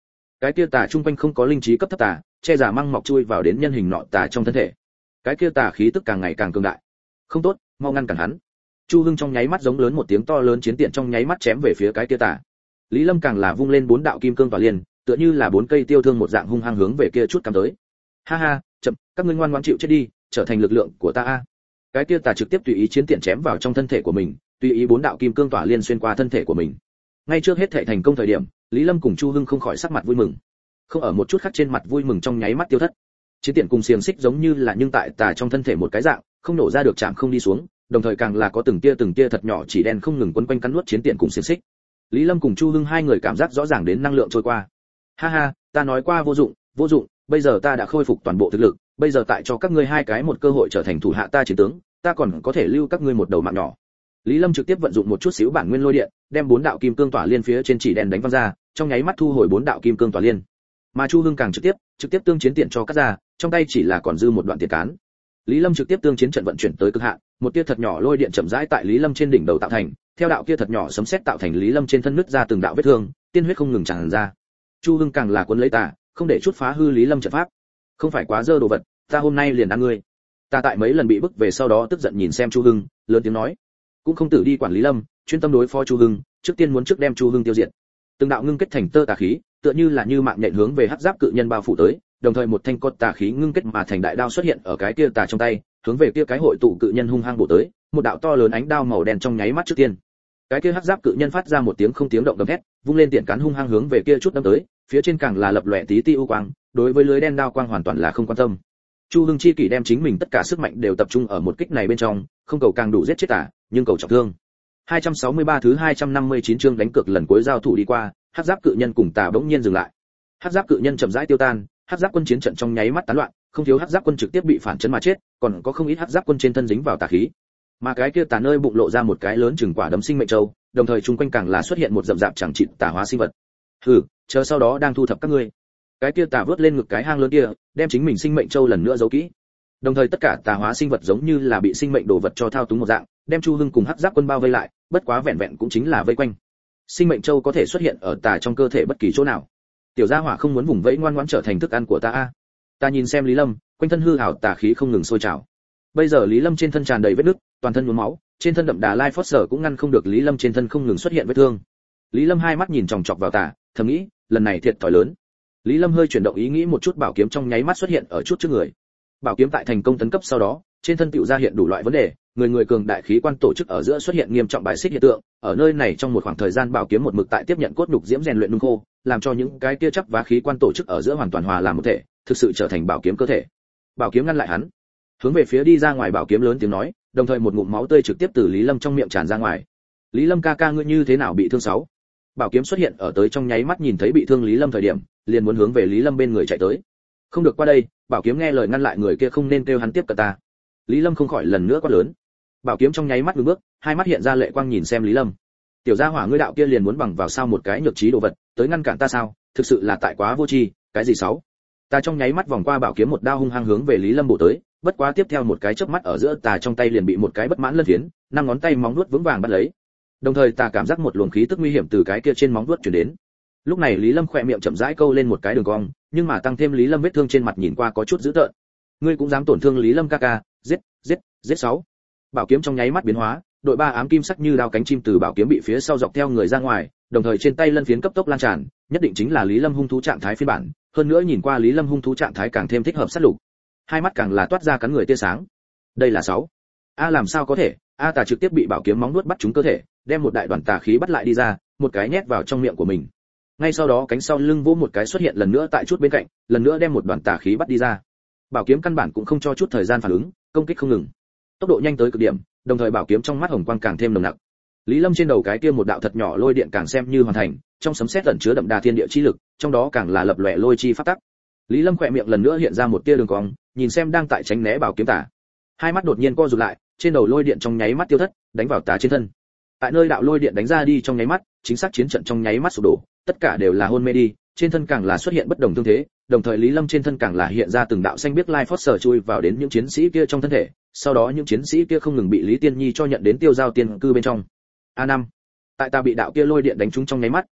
Cái kia tà trung quanh không có linh trí cấp thấp tà, che giả măng mọc chui vào đến nhân hình nọ tà trong thân thể. Cái kia tà khí tức càng ngày càng cường đại. Không tốt, mau ngăn cản hắn. Chu Hưng trong nháy mắt giống lớn một tiếng to lớn chiến tiện trong nháy mắt chém về phía cái kia tà. Lý Lâm càng là vung lên bốn đạo kim cương tỏa liên, tựa như là bốn cây tiêu thương một dạng hung hăng hướng về kia chút cắm tới. Ha ha, chậm, các ngươi ngoan ngoãn chịu chết đi, trở thành lực lượng của ta a. Cái kia tà trực tiếp tùy ý chiến tiện chém vào trong thân thể của mình, tùy ý bốn đạo kim cương tỏa liên xuyên qua thân thể của mình. Ngay trước hết thệ thành công thời điểm, Lý Lâm cùng Chu Hưng không khỏi sắc mặt vui mừng. Không ở một chút khác trên mặt vui mừng trong nháy mắt tiêu thất. Chiến tiện cùng xiềng xích giống như là nhưng tại tà trong thân thể một cái dạng, không nổ ra được chạm không đi xuống, đồng thời càng là có từng tia từng tia thật nhỏ chỉ đen không ngừng quấn quanh cắn nuốt chiến tiện cùng xiềng xích. Lý Lâm cùng Chu Hưng hai người cảm giác rõ ràng đến năng lượng trôi qua. Ha ha, ta nói qua vô dụng, vô dụng, bây giờ ta đã khôi phục toàn bộ thực lực, bây giờ tại cho các ngươi hai cái một cơ hội trở thành thủ hạ ta chiến tướng, ta còn có thể lưu các ngươi một đầu mạng nhỏ. Lý Lâm trực tiếp vận dụng một chút xíu bản nguyên lôi điện, đem bốn đạo kim cương tỏa liên phía trên chỉ đèn đánh văng ra, trong nháy mắt thu hồi bốn đạo kim cương tỏa liên. Mà Chu Hưng càng trực tiếp, trực tiếp tương chiến tiện cho cắt ra, trong tay chỉ là còn dư một đoạn tiền cán. Lý Lâm trực tiếp tương chiến trận vận chuyển tới cực hạn, một tia thật nhỏ lôi điện chậm rãi tại Lý Lâm trên đỉnh đầu tạo thành, theo đạo kia thật nhỏ sấm sét tạo thành Lý Lâm trên thân nứt ra từng đạo vết thương, tiên huyết không ngừng tràn ra. Chu Hưng càng là cuốn lấy tà, không để chút phá hư Lý Lâm trận pháp. Không phải quá dơ đồ vật, ta hôm nay liền ăn ngươi. Ta tại mấy lần bị bức về sau đó tức giận nhìn xem Chu Hưng, lớn tiếng nói, cũng không tự đi quản Lý Lâm, chuyên tâm đối phó Chu Hưng, trước tiên muốn trước đem Chu Hưng tiêu diệt. Từng đạo ngưng kết thành tơ tà khí, tựa như là như mạng nhện hướng về hắc giáp cự nhân bao phủ tới, đồng thời một thanh cốt tà khí ngưng kết mà thành đại đao xuất hiện ở cái kia tà trong tay, hướng về kia cái hội tụ cự nhân hung hăng bổ tới, một đạo to lớn ánh đao màu đen trong nháy mắt trước tiên. Cái kia hắc giáp cự nhân phát ra một tiếng không tiếng động gầm thét, vung lên tiện cán hung hăng hướng về kia chút đâm tới, phía trên càng là lập lòe tí ti u quang, đối với lưới đen đao quang hoàn toàn là không quan tâm. Chu Hưng chi kỷ đem chính mình tất cả sức mạnh đều tập trung ở một kích này bên trong, không cầu càng đủ giết chết tà, nhưng cầu trọng thương. hai trăm sáu mươi ba thứ hai trăm năm mươi chín chương đánh cược lần cuối giao thủ đi qua, hắc giáp cự nhân cùng tà bỗng nhiên dừng lại. Hắc giáp cự nhân chậm rãi tiêu tan, hắc giáp quân chiến trận trong nháy mắt tán loạn, không thiếu hắc giáp quân trực tiếp bị phản chấn mà chết, còn có không ít hắc giáp quân trên thân dính vào tà khí. Mà cái kia tà nơi bụng lộ ra một cái lớn chừng quả đấm sinh mệnh châu, đồng thời chung quanh càng là xuất hiện một rậm rạp chẳng chịt tà hóa sinh vật. Hừ, chờ sau đó đang thu thập các ngươi. Cái kia tà vớt lên ngực cái hang lớn kia, đem chính mình sinh mệnh châu lần nữa giấu kỹ. Đồng thời tất cả tà hóa sinh vật giống như là bị sinh mệnh đồ vật cho thao túng một dạng, đem Chu Hưng cùng hắc giáp quân bao vây lại, bất quá vẹn vẹn cũng chính là vây quanh. Sinh mệnh châu có thể xuất hiện ở tà trong cơ thể bất kỳ chỗ nào. Tiểu gia hỏa không muốn vùng vẫy ngoan ngoãn trở thành thức ăn của ta a. Ta nhìn xem Lý Lâm, quanh thân hư ảo tà khí không ngừng sôi trào. Bây giờ Lý Lâm trên thân tràn đầy vết nứt, toàn thân nhuốm máu, trên thân đậm đà Life Force cũng ngăn không được Lý Lâm trên thân không ngừng xuất hiện vết thương. Lý Lâm hai mắt nhìn chòng chọc vào tà, thầm nghĩ, lần này thiệt thòi lớn. Lý Lâm hơi chuyển động ý nghĩ một chút, bảo kiếm trong nháy mắt xuất hiện ở chút trước người. Bảo kiếm tại thành công tấn cấp sau đó, trên thân tựu ra hiện đủ loại vấn đề, người người cường đại khí quan tổ chức ở giữa xuất hiện nghiêm trọng bài xích hiện tượng, ở nơi này trong một khoảng thời gian bảo kiếm một mực tại tiếp nhận cốt nhục diễm rèn luyện nung khô, làm cho những cái kia chấp vá khí quan tổ chức ở giữa hoàn toàn hòa làm một thể, thực sự trở thành bảo kiếm cơ thể. Bảo kiếm ngăn lại hắn, hướng về phía đi ra ngoài bảo kiếm lớn tiếng nói, đồng thời một ngụm máu tươi trực tiếp từ Lý Lâm trong miệng tràn ra ngoài. Lý Lâm ca ca ngươi như thế nào bị thương sáu? Bảo kiếm xuất hiện ở tới trong nháy mắt nhìn thấy bị thương Lý Lâm thời điểm, liền muốn hướng về Lý Lâm bên người chạy tới. Không được qua đây, bảo kiếm nghe lời ngăn lại người kia không nên kêu hắn tiếp cận ta. Lý Lâm không khỏi lần nữa quát lớn. Bảo kiếm trong nháy mắt ngừng bước, hai mắt hiện ra lệ quang nhìn xem Lý Lâm. Tiểu gia hỏa ngươi đạo kia liền muốn bằng vào sao một cái nhược trí đồ vật, tới ngăn cản ta sao? Thực sự là tại quá vô tri, cái gì sáu? Ta trong nháy mắt vòng qua bảo kiếm một đao hung hăng hướng về Lý Lâm bổ tới, bất quá tiếp theo một cái chớp mắt ở giữa tà trong tay liền bị một cái bất mãn lân phiến, năm ngón tay móng vuốt vững vàng bắt lấy. Đồng thời ta cảm giác một luồng khí tức nguy hiểm từ cái kia trên móng vuốt truyền đến. Lúc này Lý Lâm khỏe miệng chậm rãi câu lên một cái đường cong, nhưng mà tăng thêm Lý Lâm vết thương trên mặt nhìn qua có chút dữ tợn. Ngươi cũng dám tổn thương Lý Lâm ca ca, giết, giết, giết sáu. Bảo kiếm trong nháy mắt biến hóa, đội ba ám kim sắc như đao cánh chim từ bảo kiếm bị phía sau dọc theo người ra ngoài, đồng thời trên tay lân phiến cấp tốc lan tràn, nhất định chính là Lý Lâm hung thú trạng thái phiên bản, hơn nữa nhìn qua Lý Lâm hung thú trạng thái càng thêm thích hợp sát lục. Hai mắt càng là toát ra cắn người tia sáng. Đây là sáu. A làm sao có thể? A tà trực tiếp bị bảo kiếm móng nuốt bắt trúng cơ thể, đem một đại đoàn tà khí bắt lại đi ra, một cái nhét vào trong miệng của mình. Ngay sau đó cánh sau lưng vỗ một cái xuất hiện lần nữa tại chút bên cạnh, lần nữa đem một đoàn tà khí bắt đi ra. Bảo kiếm căn bản cũng không cho chút thời gian phản ứng, công kích không ngừng, tốc độ nhanh tới cực điểm, đồng thời bảo kiếm trong mắt hồng quang càng thêm nồng nặc. Lý Lâm trên đầu cái kia một đạo thật nhỏ lôi điện càng xem như hoàn thành, trong sấm sét ẩn chứa đậm đà thiên địa chi lực, trong đó càng là lập lòe lôi chi pháp tắc. Lý Lâm khỏe miệng lần nữa hiện ra một tia đường cong, nhìn xem đang tại tránh né bảo kiếm tà, hai mắt đột nhiên co rụt lại, trên đầu lôi điện trong nháy mắt tiêu thất, đánh vào tà trên thân. Tại nơi đạo lôi điện đánh ra đi trong nháy mắt, chính xác chiến trận trong nháy mắt sụp đổ, tất cả đều là hôn mê đi, trên thân càng là xuất hiện bất đồng thương thế, đồng thời Lý Lâm trên thân càng là hiện ra từng đạo xanh biếc Life Force chui vào đến những chiến sĩ kia trong thân thể, sau đó những chiến sĩ kia không ngừng bị Lý Tiên Nhi cho nhận đến tiêu giao tiên cư bên trong. A năm. Tại ta bị đạo kia lôi điện đánh trúng trong nháy mắt,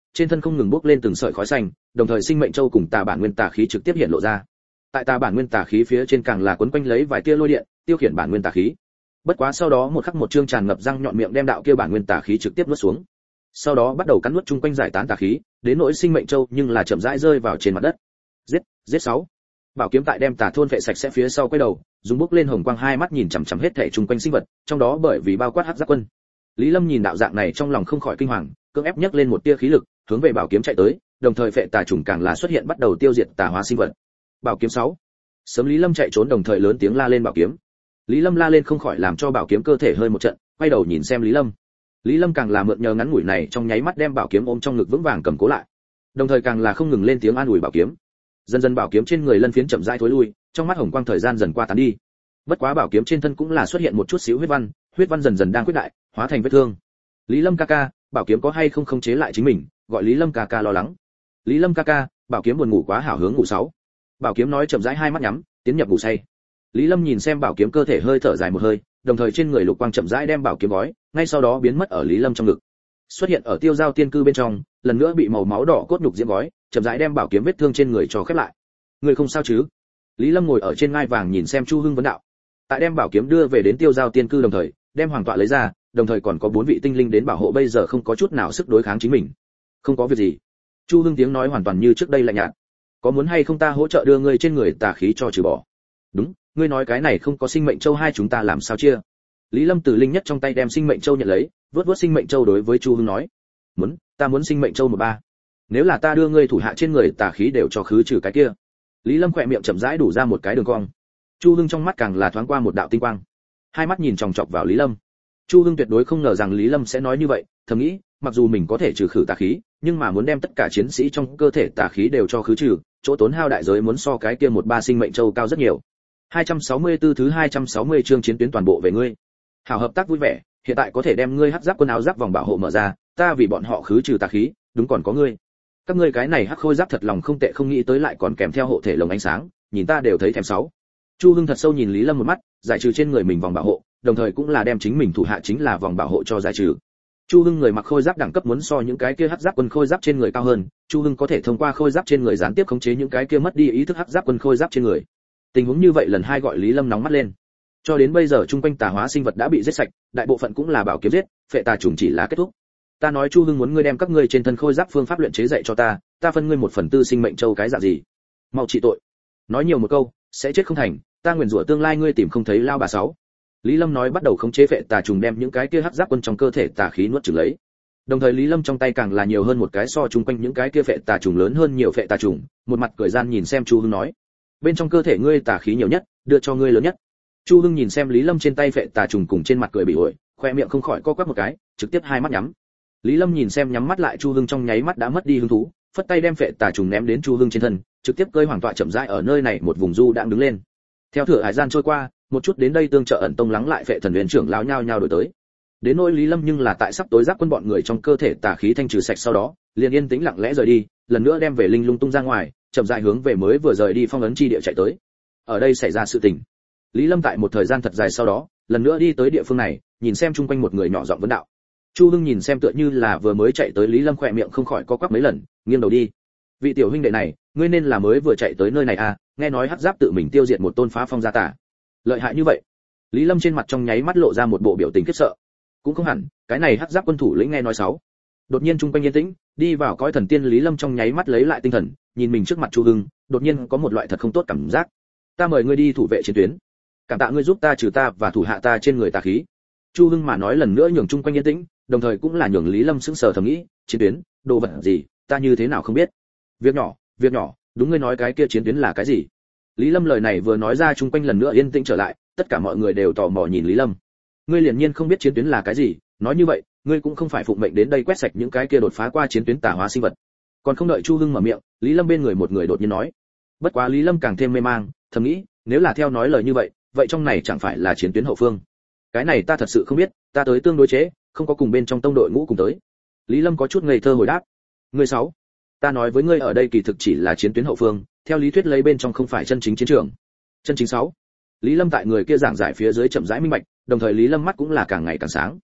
trên thân không ngừng bốc lên từng sợi khói xanh, đồng thời sinh mệnh châu cùng tà bản nguyên tà khí trực tiếp hiện lộ ra. Tại tà bản nguyên tà khí phía trên càng là quấn quanh lấy vài tia lôi điện, tiêu khiển bản nguyên tà khí. Bất quá sau đó một khắc một chương tràn ngập răng nhọn miệng đem đạo kia bản nguyên tà khí trực tiếp nuốt xuống. Sau đó bắt đầu cắn nuốt chung quanh giải tán tà khí, đến nỗi sinh mệnh châu nhưng là chậm rãi rơi vào trên mặt đất. Giết, giết sáu. Bảo kiếm tại đem tà thôn vệ sạch sẽ phía sau quay đầu, dùng bốc lên hồng quang hai mắt nhìn chằm chằm hết thảy chung quanh sinh vật, trong đó bởi vì bao quát hắc giáp quân. Lý Lâm nhìn đạo dạng này trong lòng không khỏi kinh hoàng, cưỡng ép nhấc lên một tia khí lực, hướng về bảo kiếm chạy tới, đồng thời phệ tà trùng càng là xuất hiện bắt đầu tiêu diệt tà hóa sinh vật. Bảo kiếm sáu. Sớm Lý Lâm chạy trốn đồng thời lớn tiếng la lên bảo kiếm. Lý Lâm la lên không khỏi làm cho bảo kiếm cơ thể hơi một trận, quay đầu nhìn xem Lý Lâm. Lý Lâm càng là mượn nhờ ngắn ngủi này trong nháy mắt đem bảo kiếm ôm trong ngực vững vàng cầm cố lại. Đồng thời càng là không ngừng lên tiếng an ủi bảo kiếm. Dần dần bảo kiếm trên người lân phiến chậm rãi thối lui, trong mắt hồng quang thời gian dần qua tán đi. Bất quá bảo kiếm trên thân cũng là xuất hiện một chút xíu huyết văn, huyết văn dần dần đang quyết đại, hóa thành vết thương. Lý Lâm ca ca, bảo kiếm có hay không khống chế lại chính mình, gọi Lý Lâm ca ca lo lắng. Lý Lâm ca ca, bảo kiếm buồn ngủ quá hảo hướng ngủ sáu. Bảo kiếm nói chậm rãi hai mắt nhắm, tiến nhập ngủ say. Lý Lâm nhìn xem bảo kiếm cơ thể hơi thở dài một hơi, đồng thời trên người lục quang chậm rãi đem bảo kiếm gói, ngay sau đó biến mất ở Lý Lâm trong ngực. Xuất hiện ở tiêu giao tiên cư bên trong, lần nữa bị màu máu đỏ cốt nhục diễm gói, chậm rãi đem bảo kiếm vết thương trên người cho khép lại. Người không sao chứ? Lý Lâm ngồi ở trên ngai vàng nhìn xem Chu Hưng vấn đạo. Tại đem bảo kiếm đưa về đến tiêu giao tiên cư đồng thời, đem hoàng tọa lấy ra, đồng thời còn có bốn vị tinh linh đến bảo hộ bây giờ không có chút nào sức đối kháng chính mình. Không có việc gì. Chu Hưng tiếng nói hoàn toàn như trước đây lạnh nhạt. Có muốn hay không ta hỗ trợ đưa ngươi trên người tà khí cho trừ bỏ? Đúng, ngươi nói cái này không có sinh mệnh châu hai chúng ta làm sao chia? Lý Lâm từ linh nhất trong tay đem sinh mệnh châu nhận lấy, vớt vớt sinh mệnh châu đối với Chu Hưng nói, muốn, ta muốn sinh mệnh châu một ba. Nếu là ta đưa ngươi thủ hạ trên người tà khí đều cho khứ trừ cái kia. Lý Lâm khỏe miệng chậm rãi đủ ra một cái đường cong. Chu Hưng trong mắt càng là thoáng qua một đạo tinh quang, hai mắt nhìn chòng chọc vào Lý Lâm. Chu Hưng tuyệt đối không ngờ rằng Lý Lâm sẽ nói như vậy, thầm nghĩ, mặc dù mình có thể trừ khử tà khí, nhưng mà muốn đem tất cả chiến sĩ trong cơ thể tà khí đều cho khứ trừ, chỗ tốn hao đại giới muốn so cái kia một ba sinh mệnh châu cao rất nhiều. hai trăm sáu mươi tư thứ hai trăm sáu mươi chương chiến tuyến toàn bộ về ngươi. Hảo hợp tác vui vẻ, hiện tại có thể đem ngươi hắc giáp quần áo giáp vòng bảo hộ mở ra, ta vì bọn họ khứ trừ tà khí, đúng còn có ngươi. Các ngươi cái này hắc khôi giáp thật lòng không tệ không nghĩ tới lại còn kèm theo hộ thể lồng ánh sáng, nhìn ta đều thấy thèm sáu. Chu Hưng thật sâu nhìn Lý Lâm một mắt, giải trừ trên người mình vòng bảo hộ, đồng thời cũng là đem chính mình thủ hạ chính là vòng bảo hộ cho giải trừ. Chu Hưng người mặc khôi giáp đẳng cấp muốn so những cái kia hắc giáp quân khôi giáp trên người cao hơn, Chu Hưng có thể thông qua khôi giáp trên người gián tiếp khống chế những cái kia mất đi ý thức hắc giáp quân khôi giáp trên người. Tình huống như vậy lần hai gọi Lý Lâm nóng mắt lên. Cho đến bây giờ trung quanh tà hóa sinh vật đã bị giết sạch, đại bộ phận cũng là bảo kiếm giết, phệ tà trùng chỉ là kết thúc. Ta nói Chu Hưng muốn ngươi đem các ngươi trên thân khôi giáp phương pháp luyện chế dạy cho ta, ta phân ngươi một phần tư sinh mệnh châu cái dạng gì? Mau trị tội. Nói nhiều một câu, sẽ chết không thành, ta nguyền rủa tương lai ngươi tìm không thấy lao bà sáu. Lý Lâm nói bắt đầu khống chế phệ tà trùng đem những cái kia hắc giáp quân trong cơ thể tà khí nuốt chửng lấy. Đồng thời Lý Lâm trong tay càng là nhiều hơn một cái so chung quanh những cái kia phệ tà trùng lớn hơn nhiều phệ tà trùng, một mặt cười gian nhìn xem Chu Hưng nói, bên trong cơ thể ngươi tà khí nhiều nhất, đưa cho ngươi lớn nhất. Chu Hưng nhìn xem Lý Lâm trên tay phệ tà trùng cùng trên mặt cười bị ổi, khoe miệng không khỏi co quắp một cái, trực tiếp hai mắt nhắm. Lý Lâm nhìn xem nhắm mắt lại Chu Hưng trong nháy mắt đã mất đi hứng thú, phất tay đem phệ tà trùng ném đến Chu Hưng trên thân, trực tiếp cơi hoàng tọa chậm rãi ở nơi này một vùng du đang đứng lên. Theo thửa hải gian trôi qua, một chút đến đây tương trợ ẩn tông lắng lại phệ thần huyền trưởng lão nhao nhao đổi tới. Đến nỗi Lý Lâm nhưng là tại sắp tối giáp quân bọn người trong cơ thể tà khí thanh trừ sạch sau đó, liền yên tĩnh lặng lẽ rời đi, lần nữa đem về linh lung tung ra ngoài, chậm rãi hướng về mới vừa rời đi phong ấn chi địa chạy tới. Ở đây xảy ra sự tình. Lý Lâm tại một thời gian thật dài sau đó, lần nữa đi tới địa phương này, nhìn xem chung quanh một người nhỏ giọng vấn đạo. Chu Hưng nhìn xem tựa như là vừa mới chạy tới Lý Lâm khỏe miệng không khỏi co quắp mấy lần, nghiêng đầu đi. Vị tiểu huynh đệ này, ngươi nên là mới vừa chạy tới nơi này à, nghe nói hắc giáp tự mình tiêu diệt một tôn phá phong gia tà. Lợi hại như vậy? Lý Lâm trên mặt trong nháy mắt lộ ra một bộ biểu tình khiếp sợ. Cũng không hẳn, cái này hắc giáp quân thủ lĩnh nghe nói sáu. Đột nhiên trung quanh yên tĩnh, đi vào cõi thần tiên Lý Lâm trong nháy mắt lấy lại tinh thần, nhìn mình trước mặt Chu Hưng, đột nhiên có một loại thật không tốt cảm giác. Ta mời ngươi đi thủ vệ chiến tuyến. Cảm tạ ngươi giúp ta trừ ta và thủ hạ ta trên người tà khí. Chu Hưng mà nói lần nữa nhường trung quanh yên tĩnh, đồng thời cũng là nhường Lý Lâm sững sờ thầm nghĩ, chiến tuyến, đồ vật gì, ta như thế nào không biết. Việc nhỏ, việc nhỏ, đúng ngươi nói cái kia chiến tuyến là cái gì? Lý Lâm lời này vừa nói ra trung quanh lần nữa yên tĩnh trở lại, tất cả mọi người đều tò mò nhìn Lý Lâm. Ngươi liền nhiên không biết chiến tuyến là cái gì, nói như vậy, ngươi cũng không phải phụng mệnh đến đây quét sạch những cái kia đột phá qua chiến tuyến tà hóa sinh vật. Còn không đợi Chu Hưng mở miệng, Lý Lâm bên người một người đột nhiên nói. Bất quá Lý Lâm càng thêm mê mang, thầm nghĩ, nếu là theo nói lời như vậy, vậy trong này chẳng phải là chiến tuyến hậu phương? Cái này ta thật sự không biết, ta tới tương đối chế, không có cùng bên trong tông đội ngũ cùng tới. Lý Lâm có chút ngây thơ hồi đáp. Ngươi sáu, ta nói với ngươi ở đây kỳ thực chỉ là chiến tuyến hậu phương, theo lý thuyết lấy bên trong không phải chân chính chiến trường. Chân chính sáu. Lý Lâm tại người kia giảng giải phía dưới chậm rãi minh bạch, đồng thời Lý Lâm mắt cũng là càng ngày càng sáng.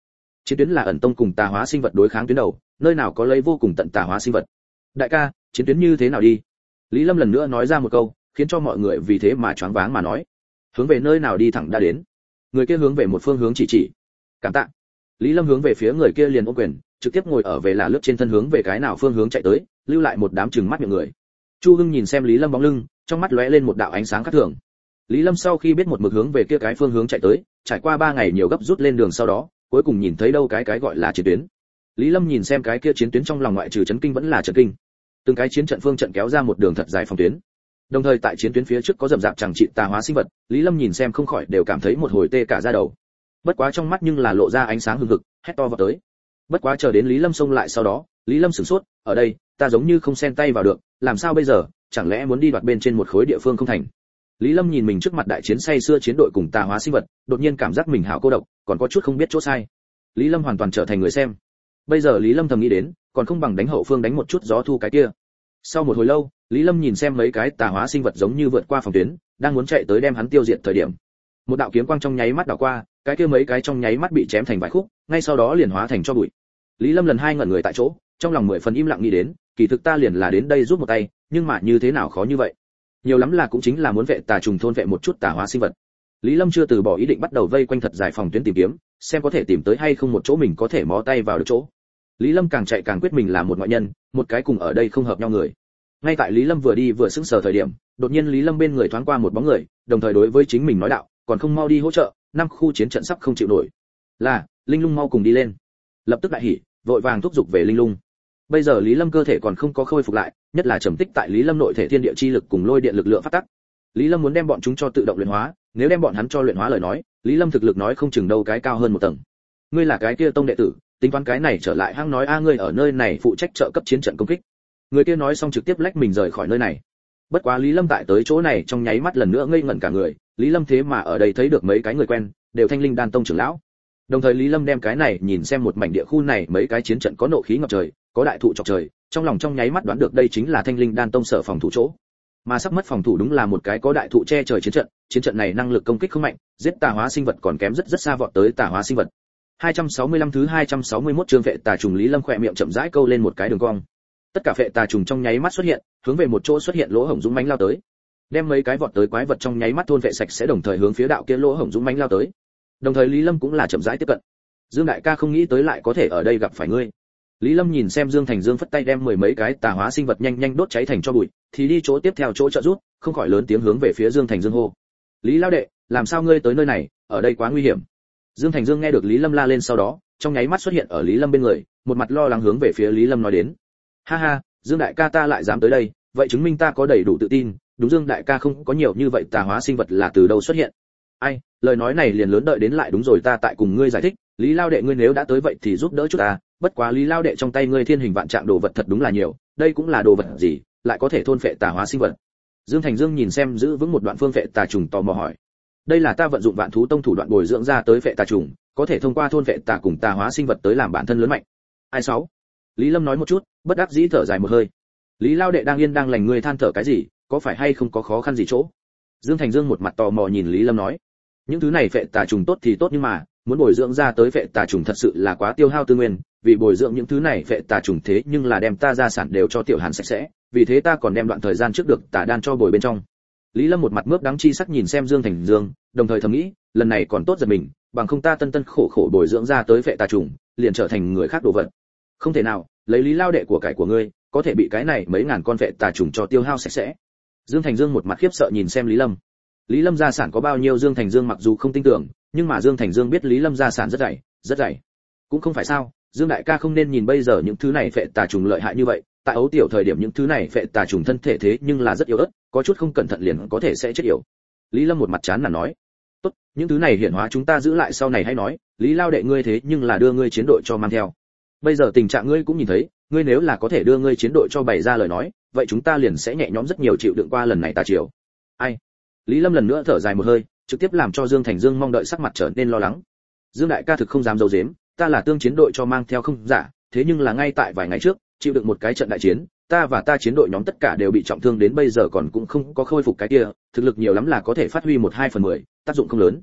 Chiến tuyến là ẩn tông cùng tà hóa sinh vật đối kháng tuyến đầu, nơi nào có lấy vô cùng tận tà hóa sinh vật. Đại ca, chiến tuyến như thế nào đi? Lý Lâm lần nữa nói ra một câu, khiến cho mọi người vì thế mà choáng váng mà nói. Hướng về nơi nào đi thẳng đã đến. Người kia hướng về một phương hướng chỉ chỉ. Cảm tạ. Lý Lâm hướng về phía người kia liền ôm quyền, trực tiếp ngồi ở về là lướt trên thân hướng về cái nào phương hướng chạy tới, lưu lại một đám trừng mắt miệng người. Chu Hưng nhìn xem Lý Lâm bóng lưng, trong mắt lóe lên một đạo ánh sáng khác thường. Lý Lâm sau khi biết một mực hướng về kia cái phương hướng chạy tới, trải qua ba ngày nhiều gấp rút lên đường sau đó, cuối cùng nhìn thấy đâu cái cái gọi là chiến tuyến. Lý Lâm nhìn xem cái kia chiến tuyến trong lòng ngoại trừ chấn kinh vẫn là chấn kinh. Từng cái chiến trận phương trận kéo ra một đường thật dài phòng tuyến. Đồng thời tại chiến tuyến phía trước có rậm rạp chẳng trị tà hóa sinh vật, Lý Lâm nhìn xem không khỏi đều cảm thấy một hồi tê cả da đầu. Bất quá trong mắt nhưng là lộ ra ánh sáng hừng hực, hét to vào tới. Bất quá chờ đến Lý Lâm xông lại sau đó, Lý Lâm sửng sốt, ở đây, ta giống như không xen tay vào được, làm sao bây giờ, chẳng lẽ muốn đi đoạt bên trên một khối địa phương không thành. Lý Lâm nhìn mình trước mặt đại chiến say xưa chiến đội cùng tà hóa sinh vật, đột nhiên cảm giác mình hảo cô độc, còn có chút không biết chỗ sai. Lý Lâm hoàn toàn trở thành người xem. Bây giờ Lý Lâm thầm nghĩ đến, còn không bằng đánh hậu phương đánh một chút gió thu cái kia. Sau một hồi lâu, Lý Lâm nhìn xem mấy cái tà hóa sinh vật giống như vượt qua phòng tuyến, đang muốn chạy tới đem hắn tiêu diệt thời điểm. Một đạo kiếm quang trong nháy mắt đảo qua, cái kia mấy cái trong nháy mắt bị chém thành vài khúc, ngay sau đó liền hóa thành cho bụi. Lý Lâm lần hai ngẩn người tại chỗ, trong lòng mười phần im lặng nghĩ đến, kỳ thực ta liền là đến đây giúp một tay, nhưng mà như thế nào khó như vậy? Nhiều lắm là cũng chính là muốn vệ tà trùng thôn vệ một chút tà hóa sinh vật. Lý Lâm chưa từ bỏ ý định bắt đầu vây quanh thật dài phòng tuyến tìm kiếm, xem có thể tìm tới hay không một chỗ mình có thể mó tay vào được chỗ. Lý Lâm càng chạy càng quyết mình là một ngoại nhân, một cái cùng ở đây không hợp nhau người. Ngay tại Lý Lâm vừa đi vừa sững sờ thời điểm, đột nhiên Lý Lâm bên người thoáng qua một bóng người, đồng thời đối với chính mình nói đạo, còn không mau đi hỗ trợ, năm khu chiến trận sắp không chịu nổi. Là, Linh Lung mau cùng đi lên. Lập tức đại hỉ, vội vàng thúc giục về Linh Lung. Bây giờ Lý Lâm cơ thể còn không có khôi phục lại, nhất là trầm tích tại Lý Lâm nội thể thiên địa chi lực cùng lôi điện lực lượng phát tắc. Lý Lâm muốn đem bọn chúng cho tự động luyện hóa, nếu đem bọn hắn cho luyện hóa lời nói, Lý Lâm thực lực nói không chừng đâu cái cao hơn một tầng. Ngươi là cái kia tông đệ tử, tính toán cái này trở lại hang nói a ngươi ở nơi này phụ trách trợ cấp chiến trận công kích. Người kia nói xong trực tiếp lách mình rời khỏi nơi này. Bất quá Lý Lâm tại tới chỗ này trong nháy mắt lần nữa ngây ngẩn cả người, Lý Lâm thế mà ở đây thấy được mấy cái người quen, đều Thanh Linh Đan tông trưởng lão. Đồng thời Lý Lâm đem cái này nhìn xem một mảnh địa khu này mấy cái chiến trận có nộ khí ngập trời, có đại thụ chọc trời, trong lòng trong nháy mắt đoán được đây chính là Thanh Linh Đan tông sở phòng thủ chỗ. Mà sắp mất phòng thủ đúng là một cái có đại thụ che trời chiến trận, chiến trận này năng lực công kích không mạnh, giết tà hóa sinh vật còn kém rất rất xa vọt tới tà hóa sinh vật. hai trăm sáu mươi lăm thứ hai trăm sáu mươi mốt chương vệ tà trùng Lý Lâm khỏe miệng chậm rãi câu lên một cái đường cong. Tất cả vệ tà trùng trong nháy mắt xuất hiện, hướng về một chỗ xuất hiện lỗ hổng dũng mãnh lao tới. Đem mấy cái vọt tới quái vật trong nháy mắt thôn vệ sạch sẽ, đồng thời hướng phía đạo kia lỗ hổng dũng mãnh lao tới. Đồng thời Lý Lâm cũng là chậm rãi tiếp cận. Dương đại ca không nghĩ tới lại có thể ở đây gặp phải ngươi. Lý Lâm nhìn xem Dương Thành Dương phất tay đem mười mấy cái tà hóa sinh vật nhanh nhanh đốt cháy thành tro bụi, thì đi chỗ tiếp theo chỗ trợ rút, không khỏi lớn tiếng hướng về phía Dương Thành Dương hô. Lý lão đệ, làm sao ngươi tới nơi này, ở đây quá nguy hiểm. Dương Thành Dương nghe được Lý Lâm la lên sau đó, trong nháy mắt xuất hiện ở Lý Lâm bên người, một mặt lo lắng hướng về phía Lý Lâm nói đến. Ha ha, Dương đại ca ta lại dám tới đây, vậy chứng minh ta có đầy đủ tự tin, đúng Dương đại ca không có nhiều như vậy tà hóa sinh vật là từ đâu xuất hiện. Ai, lời nói này liền lớn đợi đến lại đúng rồi ta tại cùng ngươi giải thích, Lý lao đệ ngươi nếu đã tới vậy thì giúp đỡ chút ta, bất quá Lý lao đệ trong tay ngươi thiên hình vạn trạng đồ vật thật đúng là nhiều, đây cũng là đồ vật gì, lại có thể thôn phệ tà hóa sinh vật. Dương Thành Dương nhìn xem giữ vững một đoạn phương phệ tà trùng tò mò hỏi. Đây là ta vận dụng Vạn Thú Tông thủ đoạn bồi dưỡng ra tới phệ tà trùng, có thể thông qua thôn phệ tà cùng tà hóa sinh vật tới làm bản thân lớn mạnh. Ai sáu? Lý Lâm nói một chút, bất đắc dĩ thở dài một hơi. Lý lao đệ đang yên đang lành ngươi than thở cái gì, có phải hay không có khó khăn gì chỗ? Dương Thành Dương một mặt tò mò nhìn Lý Lâm nói. Những thứ này phệ tà trùng tốt thì tốt nhưng mà, muốn bồi dưỡng ra tới phệ tà trùng thật sự là quá tiêu hao tư nguyên, vì bồi dưỡng những thứ này phệ tà trùng thế nhưng là đem ta gia sản đều cho Tiểu Hàn sạch sẽ, vì thế ta còn đem đoạn thời gian trước được tà đan cho bồi bên trong. Lý Lâm một mặt mướp đắng chi sắc nhìn xem Dương Thành Dương, đồng thời thầm nghĩ, lần này còn tốt giật mình, bằng không ta tân tân khổ khổ bồi dưỡng ra tới phệ tà trùng, liền trở thành người khác đồ vật. Không thể nào, lấy Lý lao đệ của cải của ngươi, có thể bị cái này mấy ngàn con phệ tà trùng cho tiêu hao sạch sẽ. Dương Thành Dương một mặt khiếp sợ nhìn xem Lý Lâm. Lý Lâm gia sản có bao nhiêu Dương Thành Dương mặc dù không tin tưởng, nhưng mà Dương Thành Dương biết Lý Lâm gia sản rất dày, rất dày. Cũng không phải sao, Dương đại ca không nên nhìn bây giờ những thứ này phệ tà trùng lợi hại như vậy, tại ấu tiểu thời điểm những thứ này phệ tà trùng thân thể thế nhưng là rất yếu ớt, có chút không cẩn thận liền có thể sẽ chết yểu. Lý Lâm một mặt chán nản nói, tốt, những thứ này hiển hóa chúng ta giữ lại sau này hay nói, Lý lao đệ ngươi thế nhưng là đưa ngươi chiến đội cho mang theo. Bây giờ tình trạng ngươi cũng nhìn thấy, ngươi nếu là có thể đưa ngươi chiến đội cho bày ra lời nói, vậy chúng ta liền sẽ nhẹ nhõm rất nhiều chịu đựng qua lần này tà chiều. Ai? Lý Lâm lần nữa thở dài một hơi, trực tiếp làm cho Dương Thành Dương mong đợi sắc mặt trở nên lo lắng. Dương đại ca thực không dám giấu giếm, ta là tương chiến đội cho mang theo không giả, thế nhưng là ngay tại vài ngày trước, chịu đựng một cái trận đại chiến, ta và ta chiến đội nhóm tất cả đều bị trọng thương đến bây giờ còn cũng không có khôi phục cái kia, thực lực nhiều lắm là có thể phát huy một hai phần mười, tác dụng không lớn.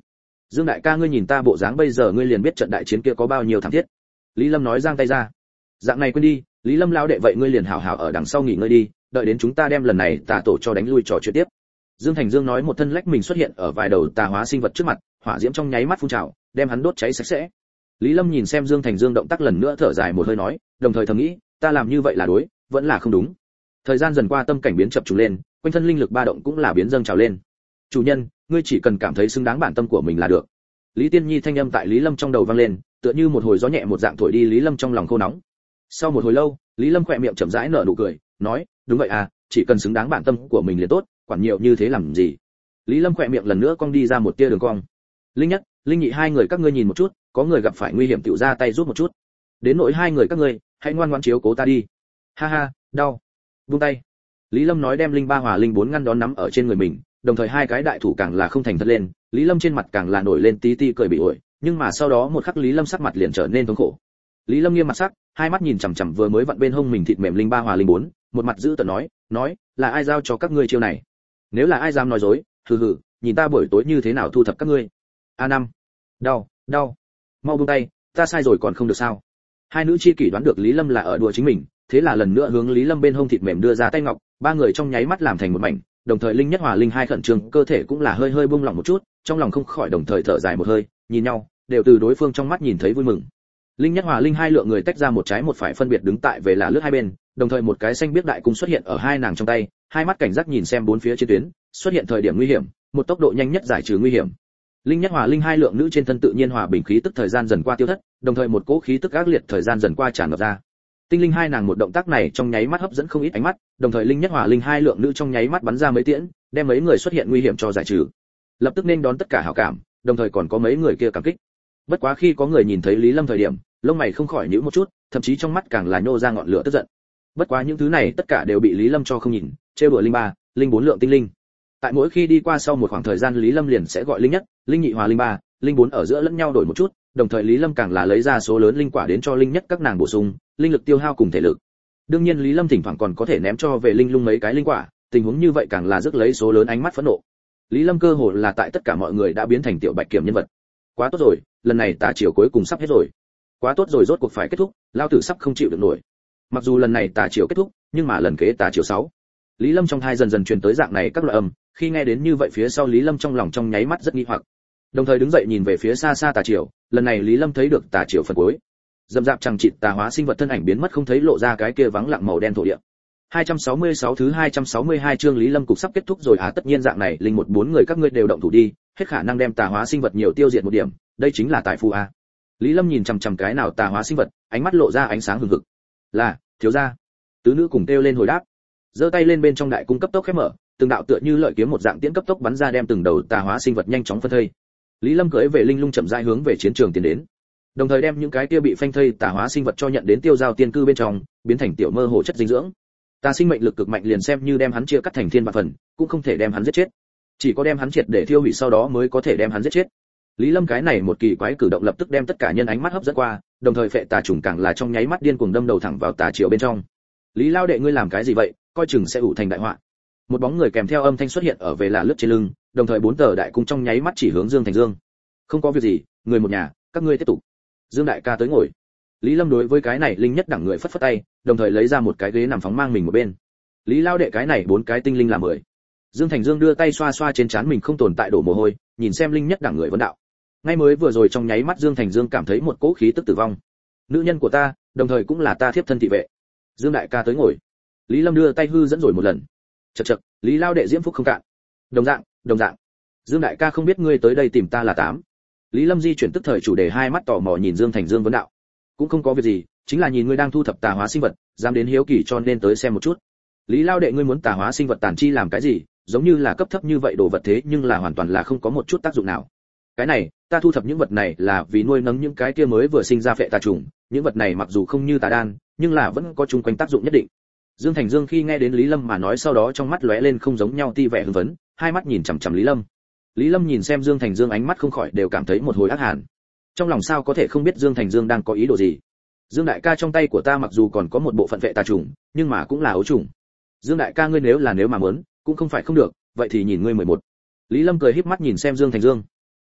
Dương đại ca ngươi nhìn ta bộ dáng bây giờ ngươi liền biết trận đại chiến kia có bao nhiêu thảm thiết. Lý Lâm nói giang tay ra. Dạng này quên đi, Lý Lâm lão đệ vậy ngươi liền hảo hảo ở đằng sau nghỉ ngơi đi, đợi đến chúng ta đem lần này tà tổ cho đánh lui trò chuyện tiếp. Dương Thành Dương nói một thân lách mình xuất hiện ở vài đầu tà hóa sinh vật trước mặt, hỏa diễm trong nháy mắt phun trào, đem hắn đốt cháy sạch sẽ. Lý Lâm nhìn xem Dương Thành Dương động tác lần nữa thở dài một hơi nói, đồng thời thầm nghĩ, ta làm như vậy là đối, vẫn là không đúng. Thời gian dần qua tâm cảnh biến chập trùng lên, quanh thân linh lực ba động cũng là biến dâng trào lên. Chủ nhân, ngươi chỉ cần cảm thấy xứng đáng bản tâm của mình là được. Lý Tiên Nhi thanh âm tại Lý Lâm trong đầu vang lên, tựa như một hồi gió nhẹ một dạng thổi đi Lý Lâm trong lòng khô nóng. Sau một hồi lâu, Lý Lâm khỏe miệng chậm rãi nở nụ cười, nói, đúng vậy à, chỉ cần xứng đáng bản tâm của mình liền tốt, quản nhiều như thế làm gì. Lý Lâm khỏe miệng lần nữa cong đi ra một tia đường cong. Linh Nhất, Linh Nhị hai người các ngươi nhìn một chút, có người gặp phải nguy hiểm tiểu ra tay giúp một chút. Đến nỗi hai người các ngươi, hãy ngoan ngoãn chiếu cố ta đi. Ha ha, đau. Buông tay. Lý Lâm nói đem linh ba hòa linh bốn ngăn đón nắm ở trên người mình, đồng thời hai cái đại thủ càng là không thành thật lên, Lý Lâm trên mặt càng là nổi lên tí tí cười bị ổi, nhưng mà sau đó một khắc Lý Lâm sắc mặt liền trở nên thống khổ. Lý Lâm nghiêm mặt sắc, hai mắt nhìn chằm chằm vừa mới vặn bên hông mình thịt mềm linh ba hòa linh bốn, một mặt giữ tợn nói, nói, là ai giao cho các ngươi chiêu này? Nếu là ai dám nói dối, hừ hừ, nhìn ta buổi tối như thế nào thu thập các ngươi. A năm, đau, đau, mau buông tay, ta sai rồi còn không được sao? Hai nữ chi kỷ đoán được Lý Lâm là ở đùa chính mình, thế là lần nữa hướng Lý Lâm bên hông thịt mềm đưa ra tay ngọc, ba người trong nháy mắt làm thành một mảnh, đồng thời linh nhất hòa linh hai khẩn trương, cơ thể cũng là hơi hơi buông lỏng một chút, trong lòng không khỏi đồng thời thở dài một hơi, nhìn nhau, đều từ đối phương trong mắt nhìn thấy vui mừng. Linh nhất hòa linh hai lượng người tách ra một trái một phải phân biệt đứng tại về là lướt hai bên, đồng thời một cái xanh biết đại cung xuất hiện ở hai nàng trong tay, hai mắt cảnh giác nhìn xem bốn phía trên tuyến, xuất hiện thời điểm nguy hiểm, một tốc độ nhanh nhất giải trừ nguy hiểm. Linh nhất hòa linh hai lượng nữ trên thân tự nhiên hòa bình khí tức thời gian dần qua tiêu thất, đồng thời một cỗ khí tức ác liệt thời gian dần qua tràn ngập ra. Tinh linh hai nàng một động tác này trong nháy mắt hấp dẫn không ít ánh mắt, đồng thời linh nhất hòa linh hai lượng nữ trong nháy mắt bắn ra mấy tiễn, đem mấy người xuất hiện nguy hiểm cho giải trừ. Lập tức nên đón tất cả hảo cảm, đồng thời còn có mấy người kia cảm kích. Bất quá khi có người nhìn thấy Lý Lâm thời điểm, lông mày không khỏi nhíu một chút, thậm chí trong mắt càng là nhô ra ngọn lửa tức giận. Bất quá những thứ này tất cả đều bị Lý Lâm cho không nhìn, trêu đùa linh ba, linh bốn lượng tinh linh. Tại mỗi khi đi qua sau một khoảng thời gian Lý Lâm liền sẽ gọi linh nhất, linh nhị hòa linh ba, linh bốn ở giữa lẫn nhau đổi một chút, đồng thời Lý Lâm càng là lấy ra số lớn linh quả đến cho linh nhất các nàng bổ sung, linh lực tiêu hao cùng thể lực. Đương nhiên Lý Lâm thỉnh thoảng còn có thể ném cho về linh lung mấy cái linh quả, tình huống như vậy càng là rước lấy số lớn ánh mắt phẫn nộ. Lý Lâm cơ hồ là tại tất cả mọi người đã biến thành tiểu bạch kiểm nhân vật. Quá tốt rồi, lần này tà chiều cuối cùng sắp hết rồi. Quá tốt rồi, rốt cuộc phải kết thúc, lao tử sắp không chịu được nổi. Mặc dù lần này tà chiều kết thúc, nhưng mà lần kế tà chiều sáu. Lý Lâm trong thai dần dần truyền tới dạng này các loại âm, khi nghe đến như vậy phía sau Lý Lâm trong lòng trong nháy mắt rất nghi hoặc. Đồng thời đứng dậy nhìn về phía xa xa tà chiều, lần này Lý Lâm thấy được tà chiều phần cuối. Dầm dạp chẳng chịt tà hóa sinh vật thân ảnh biến mất không thấy, lộ ra cái kia vắng lặng màu đen thổ địa. hai trăm sáu mươi sáu thứ hai trăm sáu mươi hai chương Lý Lâm cục sắp kết thúc rồi à, tất nhiên dạng này linh một bốn người các ngươi đều động thủ đi, hết khả năng đem tà hóa sinh vật nhiều tiêu diệt một điểm, đây chính là tài phú a. Lý Lâm nhìn chằm chằm cái nào tà hóa sinh vật, ánh mắt lộ ra ánh sáng hừng hực. Là, thiếu gia. Tứ nữ cùng kêu lên hồi đáp. Giơ tay lên bên trong đại cung cấp tốc khép mở, từng đạo tựa như lợi kiếm một dạng tiễn cấp tốc bắn ra đem từng đầu tà hóa sinh vật nhanh chóng phân thây. Lý Lâm cưỡi về linh lung chậm rãi hướng về chiến trường tiến đến. Đồng thời đem những cái kia bị phanh thây tà hóa sinh vật cho nhận đến tiêu giao tiên cư bên trong, biến thành tiểu mơ hồ chất dinh dưỡng. Tà sinh mệnh lực cực mạnh, liền xem như đem hắn chia cắt thành thiên vạn phần, cũng không thể đem hắn giết chết. Chỉ có đem hắn triệt để thiêu hủy sau đó mới có thể đem hắn giết chết. Lý Lâm cái này một kỳ quái cử động lập tức đem tất cả nhân ánh mắt hấp dẫn qua, đồng thời phệ tà trùng càng là trong nháy mắt điên cuồng đâm đầu thẳng vào tà chiều bên trong. Lý lao đệ ngươi làm cái gì vậy, coi chừng sẽ ủ thành đại họa. Một bóng người kèm theo âm thanh xuất hiện ở về là lướt trên lưng, đồng thời bốn tờ đại cung trong nháy mắt chỉ hướng Dương Thành Dương. Không có việc gì, người một nhà, các ngươi tiếp tục. Dương đại ca tới ngồi. Lý Lâm đối với cái này linh nhất đẳng người phất phất tay, đồng thời lấy ra một cái ghế nằm phóng mang mình một bên. Lý lao đệ cái này bốn cái tinh linh là mười. Dương Thành Dương đưa tay xoa xoa trên trán mình không tồn tại đổ mồ hôi, nhìn xem linh nhất đẳng người vấn đạo. Ngay mới vừa rồi trong nháy mắt Dương Thành Dương cảm thấy một cỗ khí tức tử vong. Nữ nhân của ta, đồng thời cũng là ta thiếp thân thị vệ. Dương đại ca tới ngồi. Lý Lâm đưa tay hư dẫn rồi một lần. Chậc chậc, Lý lao đệ diễm phúc không cạn. Đồng dạng, đồng dạng. Dương đại ca không biết ngươi tới đây tìm ta là tám. Lý Lâm di chuyển tức thời chủ đề, hai mắt tò mò nhìn Dương Thành Dương vấn đạo. Cũng không có việc gì, chính là nhìn ngươi đang thu thập tà hóa sinh vật, dám đến hiếu kỳ cho nên tới xem một chút. Lý lao đệ ngươi muốn tà hóa sinh vật tàn chi làm cái gì, giống như là cấp thấp như vậy đồ vật thế nhưng là hoàn toàn là không có một chút tác dụng nào. Cái này, ta thu thập những vật này là vì nuôi nấng những cái kia mới vừa sinh ra phệ tà trùng, những vật này mặc dù không như tà đan, nhưng là vẫn có chung quanh tác dụng nhất định. Dương Thành Dương khi nghe đến Lý Lâm mà nói sau đó trong mắt lóe lên không giống nhau ti vẻ hưng phấn, hai mắt nhìn chằm chằm Lý Lâm. Lý Lâm nhìn xem Dương Thành Dương ánh mắt không khỏi đều cảm thấy một hồi ác hàn. Trong lòng sao có thể không biết Dương Thành Dương đang có ý đồ gì. Dương đại ca trong tay của ta mặc dù còn có một bộ phận phệ tà trùng, nhưng mà cũng là ấu trùng. Dương đại ca ngươi nếu là nếu mà muốn, cũng không phải không được, vậy thì nhìn ngươi mười một. Lý Lâm cười híp mắt nhìn xem Dương Thành Dương.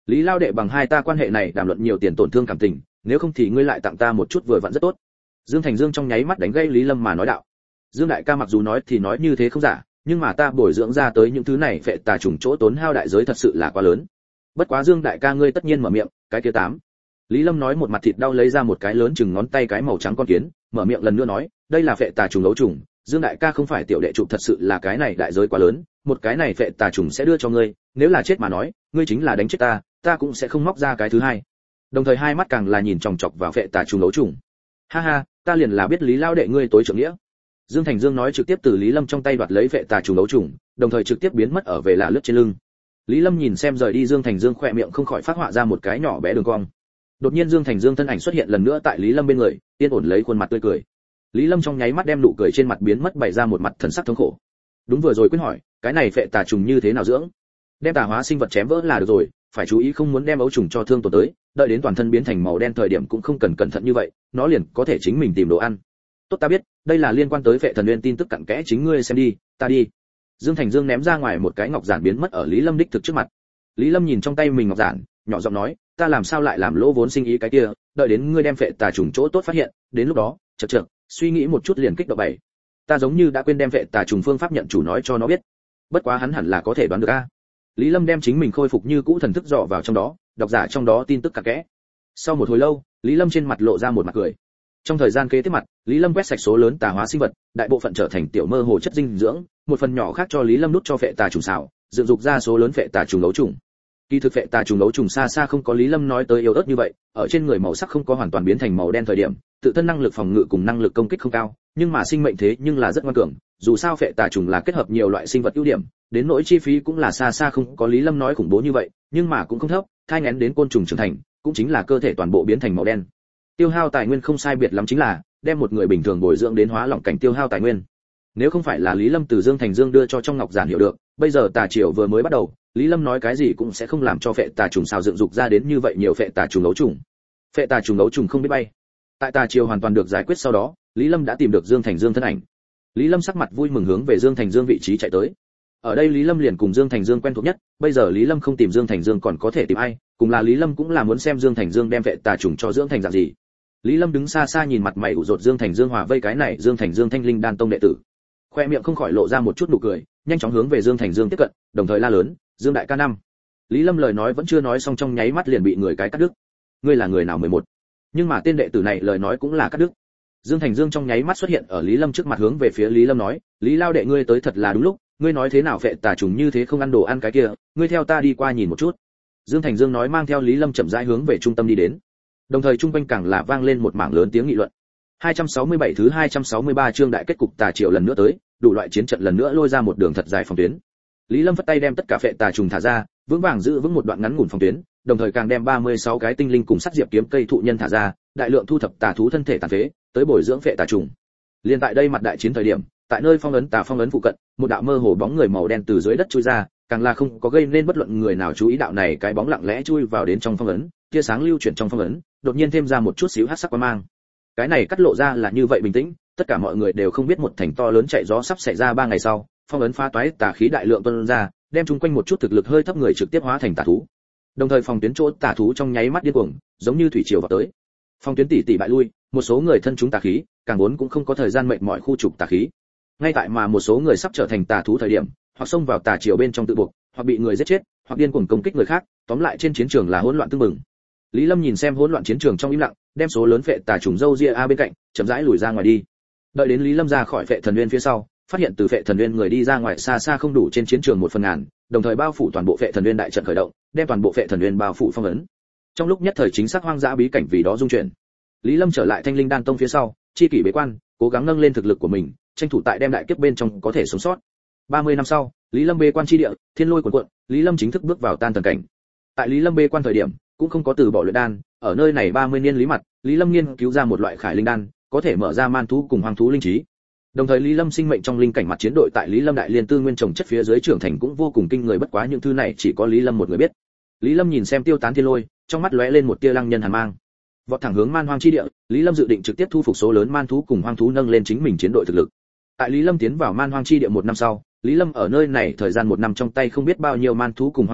Lý lao đệ bằng hai ta quan hệ này đàm luận nhiều tiền tổn thương cảm tình, nếu không thì ngươi lại tặng ta một chút vừa vặn rất tốt. Dương Thành Dương trong nháy mắt đánh gây Lý Lâm mà nói đạo. Dương đại ca mặc dù nói thì nói như thế không giả, nhưng mà ta bồi dưỡng ra tới những thứ này phệ tà trùng chỗ tốn hao đại giới thật sự là quá lớn. Bất quá Dương đại ca ngươi tất nhiên mở miệng, cái kia tám. Lý Lâm nói một mặt thịt đau lấy ra một cái lớn chừng ngón tay cái màu trắng con kiến, mở miệng lần nữa nói, đây là phệ tà trùng ấu trùng, Dương đại ca không phải tiểu đệ trùng thật sự là cái này đại giới quá lớn, một cái này phệ tà trùng sẽ đưa cho ngươi, nếu là chết mà nói, ngươi chính là đánh chết ta, ta cũng sẽ không móc ra cái thứ hai. Đồng thời hai mắt càng là nhìn chòng chọc vào phệ tà trùng ấu trùng. Ha ha, ta liền là biết Lý lao đệ ngươi tối trưởng nghĩa. Dương Thành Dương nói trực tiếp từ Lý Lâm trong tay đoạt lấy phệ tà trùng ấu trùng, đồng thời trực tiếp biến mất ở về lạ lướt trên lưng. Lý Lâm nhìn xem rời đi Dương Thành Dương khỏe miệng không khỏi phát họa ra một cái nhỏ bé đường cong. Đột nhiên Dương Thành Dương thân ảnh xuất hiện lần nữa tại Lý Lâm bên người, yên ổn lấy khuôn mặt tươi cười. Lý Lâm trong nháy mắt đem nụ cười trên mặt biến mất, bày ra một mặt thần sắc thống khổ. Đúng vừa rồi quyết hỏi, cái này phệ tà trùng như thế nào dưỡng? Đem tà hóa sinh vật chém vỡ là được rồi, phải chú ý không muốn đem ấu trùng cho thương tổn tới, đợi đến toàn thân biến thành màu đen thời điểm cũng không cần cẩn thận như vậy, nó liền có thể chính mình tìm đồ ăn. Tốt ta biết, đây là liên quan tới Phệ Thần Nguyên tin tức cặn kẽ, chính ngươi xem đi, ta đi. Dương Thành Dương ném ra ngoài một cái ngọc giản biến mất ở Lý Lâm đích thực trước mặt. Lý Lâm nhìn trong tay mình ngọc giản, nhỏ giọng nói, ta làm sao lại làm lỗ vốn sinh ý cái kia, đợi đến ngươi đem phệ tà trùng chỗ tốt phát hiện, đến lúc đó, chậc chậc, suy nghĩ một chút liền kích động bảy. Ta giống như đã quên đem phệ tà trùng phương pháp nhận chủ nói cho nó biết. Bất quá hắn hẳn là có thể đoán được a. Lý Lâm đem chính mình khôi phục như cũ thần thức dò vào trong đó, đọc giả trong đó tin tức cặn kẽ. Sau một hồi lâu, Lý Lâm trên mặt lộ ra một mặt cười. Trong thời gian kế tiếp mặt, Lý Lâm quét sạch số lớn tà hóa sinh vật, đại bộ phận trở thành tiểu mơ hồ chất dinh dưỡng, một phần nhỏ khác cho Lý Lâm đút cho phệ tà trùng xào, dựng dục ra số lớn phệ tà trùng ấu trùng. Kỳ thực phệ tà trùng ấu trùng xa xa không có Lý Lâm nói tới yếu ớt như vậy, ở trên người màu sắc không có hoàn toàn biến thành màu đen thời điểm, tự thân năng lực phòng ngự cùng năng lực công kích không cao, nhưng mà sinh mệnh thế nhưng là rất ngoan cường, dù sao phệ tà trùng là kết hợp nhiều loại sinh vật ưu điểm, đến nỗi chi phí cũng là xa xa không có Lý Lâm nói khủng bố như vậy, nhưng mà cũng không thấp, thai nghén đến côn trùng trưởng thành, cũng chính là cơ thể toàn bộ biến thành màu đen. Tiêu hao tài nguyên không sai biệt lắm chính là đem một người bình thường bồi dưỡng đến hóa lỏng cảnh tiêu hao tài nguyên. Nếu không phải là Lý Lâm từ Dương Thành Dương đưa cho trong ngọc giản hiểu được, bây giờ tà triều vừa mới bắt đầu, Lý Lâm nói cái gì cũng sẽ không làm cho phệ tà trùng xào dựng dục ra đến như vậy nhiều phệ tà trùng ấu trùng. Phệ tà trùng ấu trùng không biết bay. Tại tà triều hoàn toàn được giải quyết sau đó, Lý Lâm đã tìm được Dương Thành Dương thân ảnh. Lý Lâm sắc mặt vui mừng hướng về Dương Thành Dương vị trí chạy tới. Ở đây Lý Lâm liền cùng Dương Thành Dương quen thuộc nhất, bây giờ Lý Lâm không tìm Dương Thành Dương còn có thể tìm ai, cùng là Lý Lâm cũng là muốn xem Dương Thành Dương đem phệ tà trùng cho dưỡng thành dạng gì. Lý Lâm đứng xa xa nhìn mặt mày ủ rột Dương Thành Dương hòa vây cái này Dương Thành Dương Thanh Linh Đan Tông đệ tử. Khoe miệng không khỏi lộ ra một chút nụ cười, nhanh chóng hướng về Dương Thành Dương tiếp cận, đồng thời la lớn, "Dương đại ca năm." Lý Lâm lời nói vẫn chưa nói xong trong nháy mắt liền bị người cái cắt đứt. "Ngươi là người nào mười một?" Nhưng mà tên đệ tử này lời nói cũng là cắt đứt. Dương Thành Dương trong nháy mắt xuất hiện ở Lý Lâm trước mặt hướng về phía Lý Lâm nói, "Lý lao đệ ngươi tới thật là đúng lúc, ngươi nói thế nào phệ tà trùng như thế không ăn đồ ăn cái kia, ngươi theo ta đi qua nhìn một chút." Dương Thành Dương nói mang theo Lý Lâm chậm rãi hướng về trung tâm đi đến. Đồng thời trung quanh càng là vang lên một mảng lớn tiếng nghị luận. hai trăm sáu mươi bảy thứ hai trăm sáu mươi ba chương đại kết cục tà triều lần nữa tới, đủ loại chiến trận lần nữa lôi ra một đường thật dài phòng tuyến. Lý Lâm vất tay đem tất cả phệ tà trùng thả ra, vững vàng giữ vững một đoạn ngắn ngủn phòng tuyến, đồng thời càng đem ba mươi sáu cái tinh linh cùng sắt diệp kiếm cây thụ nhân thả ra, đại lượng thu thập tà thú thân thể tàn phế, tới bồi dưỡng phệ tà trùng. Liên tại đây mặt đại chiến thời điểm, tại nơi phong ấn tà phong ấn phụ cận, một đạo mơ hồ bóng người màu đen từ dưới đất chui ra, càng là không có gây nên bất luận người nào chú ý đạo này cái bóng lặng lẽ chui vào đến trong phong ấn, tia sáng lưu chuyển trong phong ấn, đột nhiên thêm ra một chút xíu hắc sắc quang mang. Cái này cắt lộ ra là như vậy bình tĩnh, tất cả mọi người đều không biết một thành to lớn chạy gió sắp xảy ra ba ngày sau, phong ấn phá toái tà khí đại lượng tuôn ra, đem chung quanh một chút thực lực hơi thấp người trực tiếp hóa thành tà thú. Đồng thời phòng tuyến chỗ tà thú trong nháy mắt điên cuồng, giống như thủy triều vào tới. Phong tuyến tỷ tỷ bại lui, một số người thân chúng tà khí, càng vốn cũng không có thời gian mệt mỏi khu trục tà khí. Ngay tại mà một số người sắp trở thành tà thú thời điểm, hoặc xông vào tà triều bên trong tự buộc, hoặc bị người giết chết, hoặc điên cuồng công kích người khác, tóm lại trên chiến trường là hỗn loạn tương mừng. Lý Lâm nhìn xem hỗn loạn chiến trường trong im lặng, đem số lớn phệ tà trùng dâu ria a bên cạnh, chậm rãi lùi ra ngoài đi. Đợi đến Lý Lâm ra khỏi phệ thần nguyên phía sau, phát hiện từ phệ thần nguyên người đi ra ngoài xa xa không đủ trên chiến trường một phần ngàn, đồng thời bao phủ toàn bộ phệ thần nguyên đại trận khởi động, đem toàn bộ phệ thần nguyên bao phủ phong ấn. Trong lúc nhất thời chính xác hoang dã bí cảnh vì đó dung chuyển. Lý Lâm trở lại Thanh Linh Đan Tông phía sau, chi kỷ bế quan, cố gắng nâng lên thực lực của mình, tranh thủ tại đem đại kiếp bên trong có thể sống sót. ba mươi năm sau, Lý Lâm bế quan chi địa, thiên lôi cuồn cuộn, Lý Lâm chính thức bước vào tan thần cảnh. Tại Lý Lâm bế quan thời điểm, cũng không có từ bỏ luyện đan, ở nơi này ba mươi niên lý mặt, Lý Lâm nghiên cứu ra một loại khải linh đan, có thể mở ra man thú cùng hoang thú linh trí. Đồng thời Lý Lâm sinh mệnh trong linh cảnh mặt chiến đội tại Lý Lâm đại liên tư nguyên trồng chất phía dưới trưởng thành cũng vô cùng kinh người, bất quá những thứ này chỉ có Lý Lâm một người biết. Lý Lâm nhìn xem tiêu tán thiên lôi, trong mắt lóe lên một tia lăng nhân hàn mang. Vọt thẳng hướng man hoang chi địa, Lý Lâm dự định trực tiếp thu phục số lớn man thú cùng hoang thú nâng lên chính mình chiến đội thực lực. Tại Lý Lâm tiến vào man hoang chi địa một năm sau, Lý Lâm ở nơi này thời gian một năm trong tay không biết bao nhiêu man thú cùng hoang thú,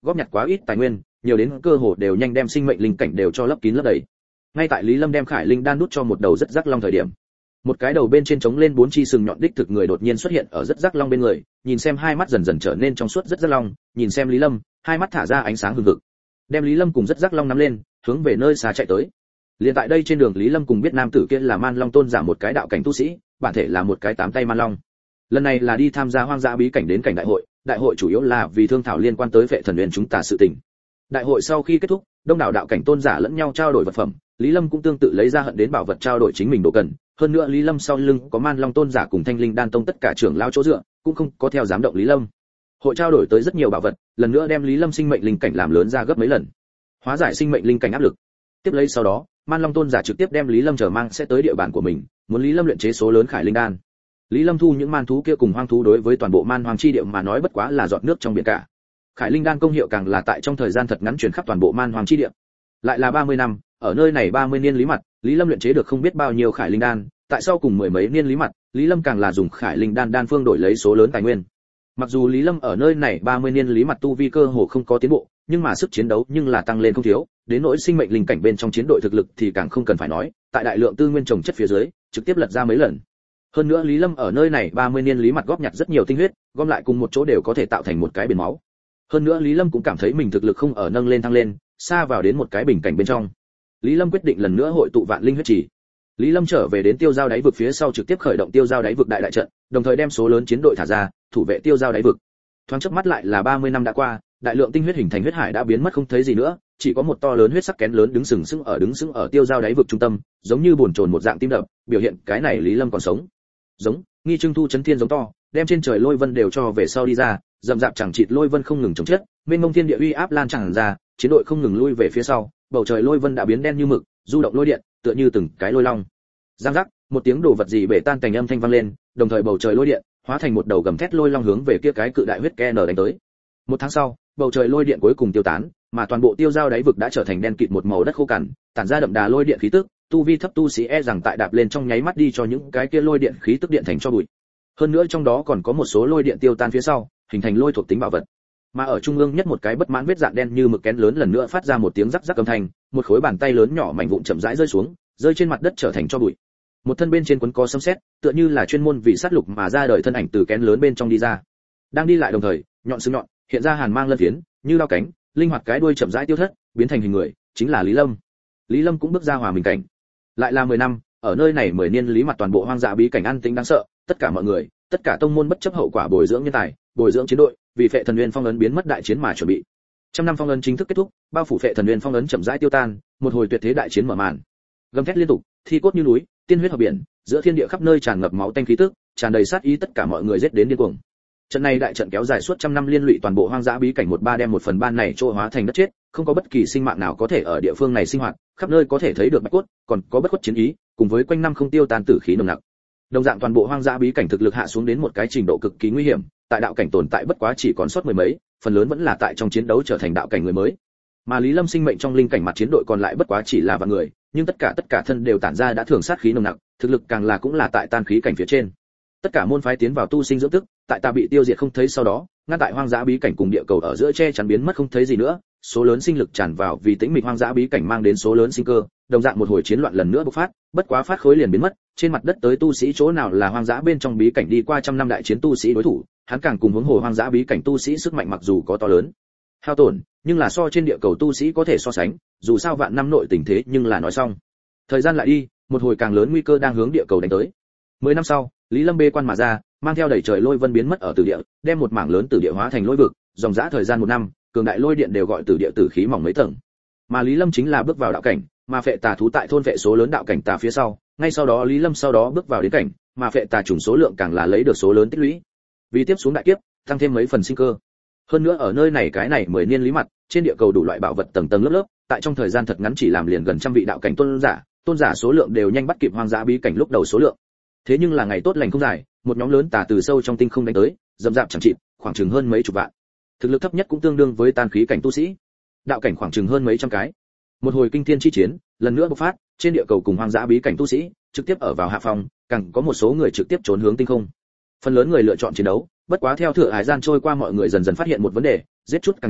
góp nhặt quá ít tài nguyên, nhiều đến cơ hồ đều nhanh đem sinh mệnh linh cảnh đều cho lấp kín lấp đầy. Ngay tại Lý Lâm đem Khải Linh đan đút cho một đầu rất rắc long thời điểm, một cái đầu bên trên trống lên bốn chi sừng nhọn đích thực người đột nhiên xuất hiện ở rất rắc long bên người, nhìn xem hai mắt dần dần trở nên trong suốt rất rắc long, nhìn xem Lý Lâm, hai mắt thả ra ánh sáng hừng hực. Đem Lý Lâm cùng rất rắc long nắm lên, hướng về nơi xa chạy tới. Liên tại đây trên đường Lý Lâm cùng biết nam tử kia là Man Long Tôn giả một cái đạo cảnh tu sĩ, bản thể là một cái tám tay man long. Lần này là đi tham gia hoang dã bí cảnh đến cảnh đại hội, đại hội chủ yếu là vì thương thảo liên quan tới Vệ Thần Huyền chúng ta sự tình. Đại hội sau khi kết thúc, đông đảo đạo cảnh tôn giả lẫn nhau trao đổi vật phẩm, Lý Lâm cũng tương tự lấy ra hận đến bảo vật trao đổi chính mình đồ cần, hơn nữa Lý Lâm sau lưng có Man Long Tôn giả cùng Thanh Linh Đan Tông tất cả trưởng lao chỗ dựa, cũng không có theo dám động Lý Lâm. Hội trao đổi tới rất nhiều bảo vật, lần nữa đem Lý Lâm sinh mệnh linh cảnh làm lớn ra gấp mấy lần, hóa giải sinh mệnh linh cảnh áp lực. Tiếp lấy sau đó, Man Long Tôn giả trực tiếp đem Lý Lâm trở mang sẽ tới địa bàn của mình, muốn Lý Lâm luyện chế số lớn Khải Linh Đan. Lý Lâm thu những man thú kia cùng hoang thú đối với toàn bộ man hoang chi địa mà nói bất quá là giọt nước trong biển cả. Khải Linh Đan công hiệu càng là tại trong thời gian thật ngắn truyền khắp toàn bộ man hoang chi địa. Lại là ba mươi năm, ở nơi này ba mươi niên lý mặt, Lý Lâm luyện chế được không biết bao nhiêu Khải Linh Đan, tại sau cùng mười mấy niên lý mặt, Lý Lâm càng là dùng Khải Linh Đan đan phương đổi lấy số lớn tài nguyên. Mặc dù Lý Lâm ở nơi này ba mươi niên lý mặt tu vi cơ hồ không có tiến bộ, nhưng mà sức chiến đấu nhưng là tăng lên không thiếu, đến nỗi sinh mệnh linh cảnh bên trong chiến đội thực lực thì càng không cần phải nói, tại đại lượng tư nguyên trồng chất phía dưới, trực tiếp lật ra mấy lần. Hơn nữa Lý Lâm ở nơi này ba mươi niên lý mặt góp nhặt rất nhiều tinh huyết, gom lại cùng một chỗ đều có thể tạo thành một cái biển máu. Hơn nữa Lý Lâm cũng cảm thấy mình thực lực không ở nâng lên thăng lên, xa vào đến một cái bình cảnh bên trong. Lý Lâm quyết định lần nữa hội tụ vạn linh huyết chỉ. Lý Lâm trở về đến tiêu giao đáy vực phía sau trực tiếp khởi động tiêu giao đáy vực đại đại trận, đồng thời đem số lớn chiến đội thả ra, thủ vệ tiêu giao đáy vực. Thoáng chớp mắt lại là ba mươi năm đã qua, đại lượng tinh huyết hình thành huyết hải đã biến mất không thấy gì nữa, chỉ có một to lớn huyết sắc kén lớn đứng sừng sững ở đứng sững ở tiêu giao đáy vực trung tâm, giống như bồn chồn một dạng tim đập, biểu hiện cái này Lý Lâm còn sống. Giống, nghi trưng thu chấn thiên giống to, đem trên trời lôi vân đều cho về sau đi ra, dậm dạp chẳng chịt lôi vân không ngừng chống chết, mênh mông thiên địa uy áp lan tràn ra, chiến đội không ngừng lui về phía sau, bầu trời lôi vân đã biến đen như mực, du động lôi điện, tựa như từng cái lôi long. Giang giác, một tiếng đồ vật gì bể tan thành âm thanh vang lên, đồng thời bầu trời lôi điện hóa thành một đầu gầm thét lôi long hướng về kia cái cự đại huyết ke nở đánh tới. Một tháng sau, bầu trời lôi điện cuối cùng tiêu tán, mà toàn bộ tiêu giao đáy vực đã trở thành đen kịt một màu đất khô cằn, tản ra đậm đà lôi điện khí tức, tu vi thấp tu sĩ e rằng tại đạp lên trong nháy mắt đi cho những cái kia lôi điện khí tức điện thành cho bụi. Hơn nữa trong đó còn có một số lôi điện tiêu tan phía sau, hình thành lôi thuộc tính bảo vật. Mà ở trung ương nhất một cái bất mãn vết dạn đen như mực kén lớn lần nữa phát ra một tiếng rắc rắc âm thanh, một khối bàn tay lớn nhỏ mảnh vụn chậm rãi rơi xuống, rơi trên mặt đất trở thành cho bụi. Một thân bên trên quấn có sấm sét, tựa như là chuyên môn vì sát lục mà ra đời thân ảnh từ kén lớn bên trong đi ra. Đang đi lại đồng thời, nhọn sừng nhọn, hiện ra hàn mang lân phiến, như lao cánh, linh hoạt cái đuôi chậm rãi tiêu thất, biến thành hình người, chính là Lý Lâm. Lý Lâm cũng bước ra hòa mình cảnh. Lại là mười năm, ở nơi này mười niên lý mặt toàn bộ hoang dã bí cảnh an tĩnh đáng sợ, tất cả mọi người, tất cả tông môn bất chấp hậu quả bồi dưỡng nhân tài, bồi dưỡng chiến đội, vì Phệ Thần Nguyên phong ấn biến mất đại chiến mà chuẩn bị. Trăm năm phong ấn chính thức kết thúc, bao phủ Phệ Thần Nguyên phong ấn chậm rãi tiêu tan, một hồi tuyệt thế đại chiến mở màn. Gầm thét liên tục, thi cốt như núi, tiên huyết hợp biển, giữa thiên địa khắp nơi tràn ngập máu tanh khí tức, tràn đầy sát ý, tất cả mọi người giết đến điên cuồng. Trận này đại trận kéo dài suốt trăm năm liên lụy toàn bộ hoang dã bí cảnh một ba đem một phần ban này trôi hóa thành đất chết, không có bất kỳ sinh mạng nào có thể ở địa phương này sinh hoạt, khắp nơi có thể thấy được bạch cốt, còn có bất khuất chiến ý, cùng với quanh năm không tiêu tan tử khí nồng nặc. Đồng dạng toàn bộ hoang dã bí cảnh thực lực hạ xuống đến một cái trình độ cực kỳ nguy hiểm, tại đạo cảnh tồn tại bất quá chỉ còn sót mười mấy, phần lớn vẫn là tại trong chiến đấu trở thành đạo cảnh người mới. Mà Lý Lâm sinh mệnh trong linh cảnh mặt chiến đội còn lại bất quá chỉ là vạn người, nhưng tất cả tất cả thân đều tản ra đã thường sát khí nồng nặc, thực lực càng là cũng là tại tan khí cảnh phía trên. Tất cả môn phái tiến vào tu sinh dưỡng tức, tại ta bị tiêu diệt không thấy sau đó, ngăn tại hoang dã bí cảnh cùng địa cầu ở giữa che chắn biến mất không thấy gì nữa, số lớn sinh lực tràn vào vì tĩnh mịch hoang dã bí cảnh mang đến số lớn sinh cơ, đồng dạng một hồi chiến loạn lần nữa bộc phát, bất quá phát khối liền biến mất, trên mặt đất tới tu sĩ chỗ nào là hoang dã bên trong bí cảnh đi qua trăm năm đại chiến tu sĩ đối thủ, hắn càng cùng hướng hồ hoang dã bí cảnh tu sĩ sức mạnh mặc dù có to lớn hao tổn, nhưng là so trên địa cầu tu sĩ có thể so sánh, dù sao vạn năm nội tình thế nhưng là nói xong. Thời gian lại đi, một hồi càng lớn nguy cơ đang hướng địa cầu đánh tới. Mười năm sau, Lý Lâm bê quan mà ra, mang theo đầy trời lôi vân biến mất ở tử địa, đem một mảng lớn tử địa hóa thành lôi vực, dòng dã thời gian một năm, cường đại lôi điện đều gọi tử địa tử khí mỏng mấy tầng. Mà Lý Lâm chính là bước vào đạo cảnh, mà phệ tà thú tại thôn phệ số lớn đạo cảnh tà phía sau, ngay sau đó Lý Lâm sau đó bước vào đến cảnh, mà phệ tà trùng số lượng càng là lấy được số lớn tích lũy. Vì tiếp xuống đại kiếp, tăng thêm mấy phần sinh cơ. Hơn nữa ở nơi này cái này mười niên lý mặt, trên địa cầu đủ loại bảo vật tầng tầng lớp lớp, tại trong thời gian thật ngắn chỉ làm liền gần trăm vị đạo cảnh tôn giả, tôn giả số lượng đều nhanh bắt kịp hoang dã bí cảnh lúc đầu số lượng. Thế nhưng là ngày tốt lành không dài, một nhóm lớn tà từ sâu trong tinh không đánh tới, dầm dạp chẳng chịt, khoảng chừng hơn mấy chục vạn. Thực lực thấp nhất cũng tương đương với tan khí cảnh tu sĩ. Đạo cảnh khoảng chừng hơn mấy trăm cái. Một hồi kinh thiên chi chiến, lần nữa bộc phát, trên địa cầu cùng hoang dã bí cảnh tu sĩ, trực tiếp ở vào hạ phòng, càng có một số người trực tiếp trốn hướng tinh không. Phần lớn người lựa chọn chiến đấu, bất quá theo thừa hải gian trôi qua mọi người dần dần phát hiện một vấn đề, giết chút càng nhiều,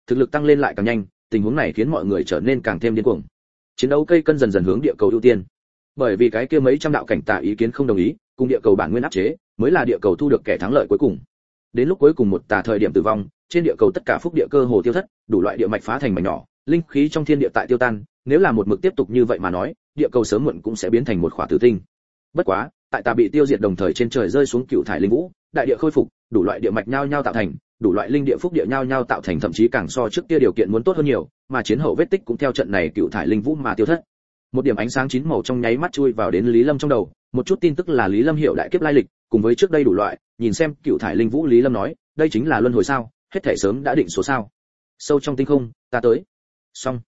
thực lực tăng lên lại càng nhanh, tình huống này khiến mọi người trở nên càng thêm điên cuồng. Chiến đấu cây cân dần dần hướng địa cầu ưu tiên. Bởi vì cái kia mấy trăm đạo cảnh tà ý kiến không đồng ý, cùng địa cầu bản nguyên áp chế, mới là địa cầu thu được kẻ thắng lợi cuối cùng. Đến lúc cuối cùng một tà thời điểm tử vong, trên địa cầu tất cả phúc địa cơ hồ tiêu thất, đủ loại địa mạch phá thành mảnh nhỏ, linh khí trong thiên địa tại tiêu tan, nếu là một mực tiếp tục như vậy mà nói, địa cầu sớm muộn cũng sẽ biến thành một khỏa tử tinh. Bất quá, tại tà bị tiêu diệt đồng thời trên trời rơi xuống cựu thải linh vũ, đại địa khôi phục, đủ loại địa mạch nhao nhao tạo thành, đủ loại linh địa phúc địa nhao nhao tạo thành, thậm chí càng so trước kia điều kiện muốn tốt hơn nhiều, mà chiến hậu vết tích cũng theo trận này cựu thải linh vũ mà tiêu thất. Một điểm ánh sáng chín màu trong nháy mắt chui vào đến Lý Lâm trong đầu, một chút tin tức là Lý Lâm hiểu đại kiếp lai lịch, cùng với trước đây đủ loại, nhìn xem cựu thải linh vũ, Lý Lâm nói, đây chính là luân hồi sao, hết thảy sớm đã định số sao? Sâu trong tinh không, ta tới. Xong.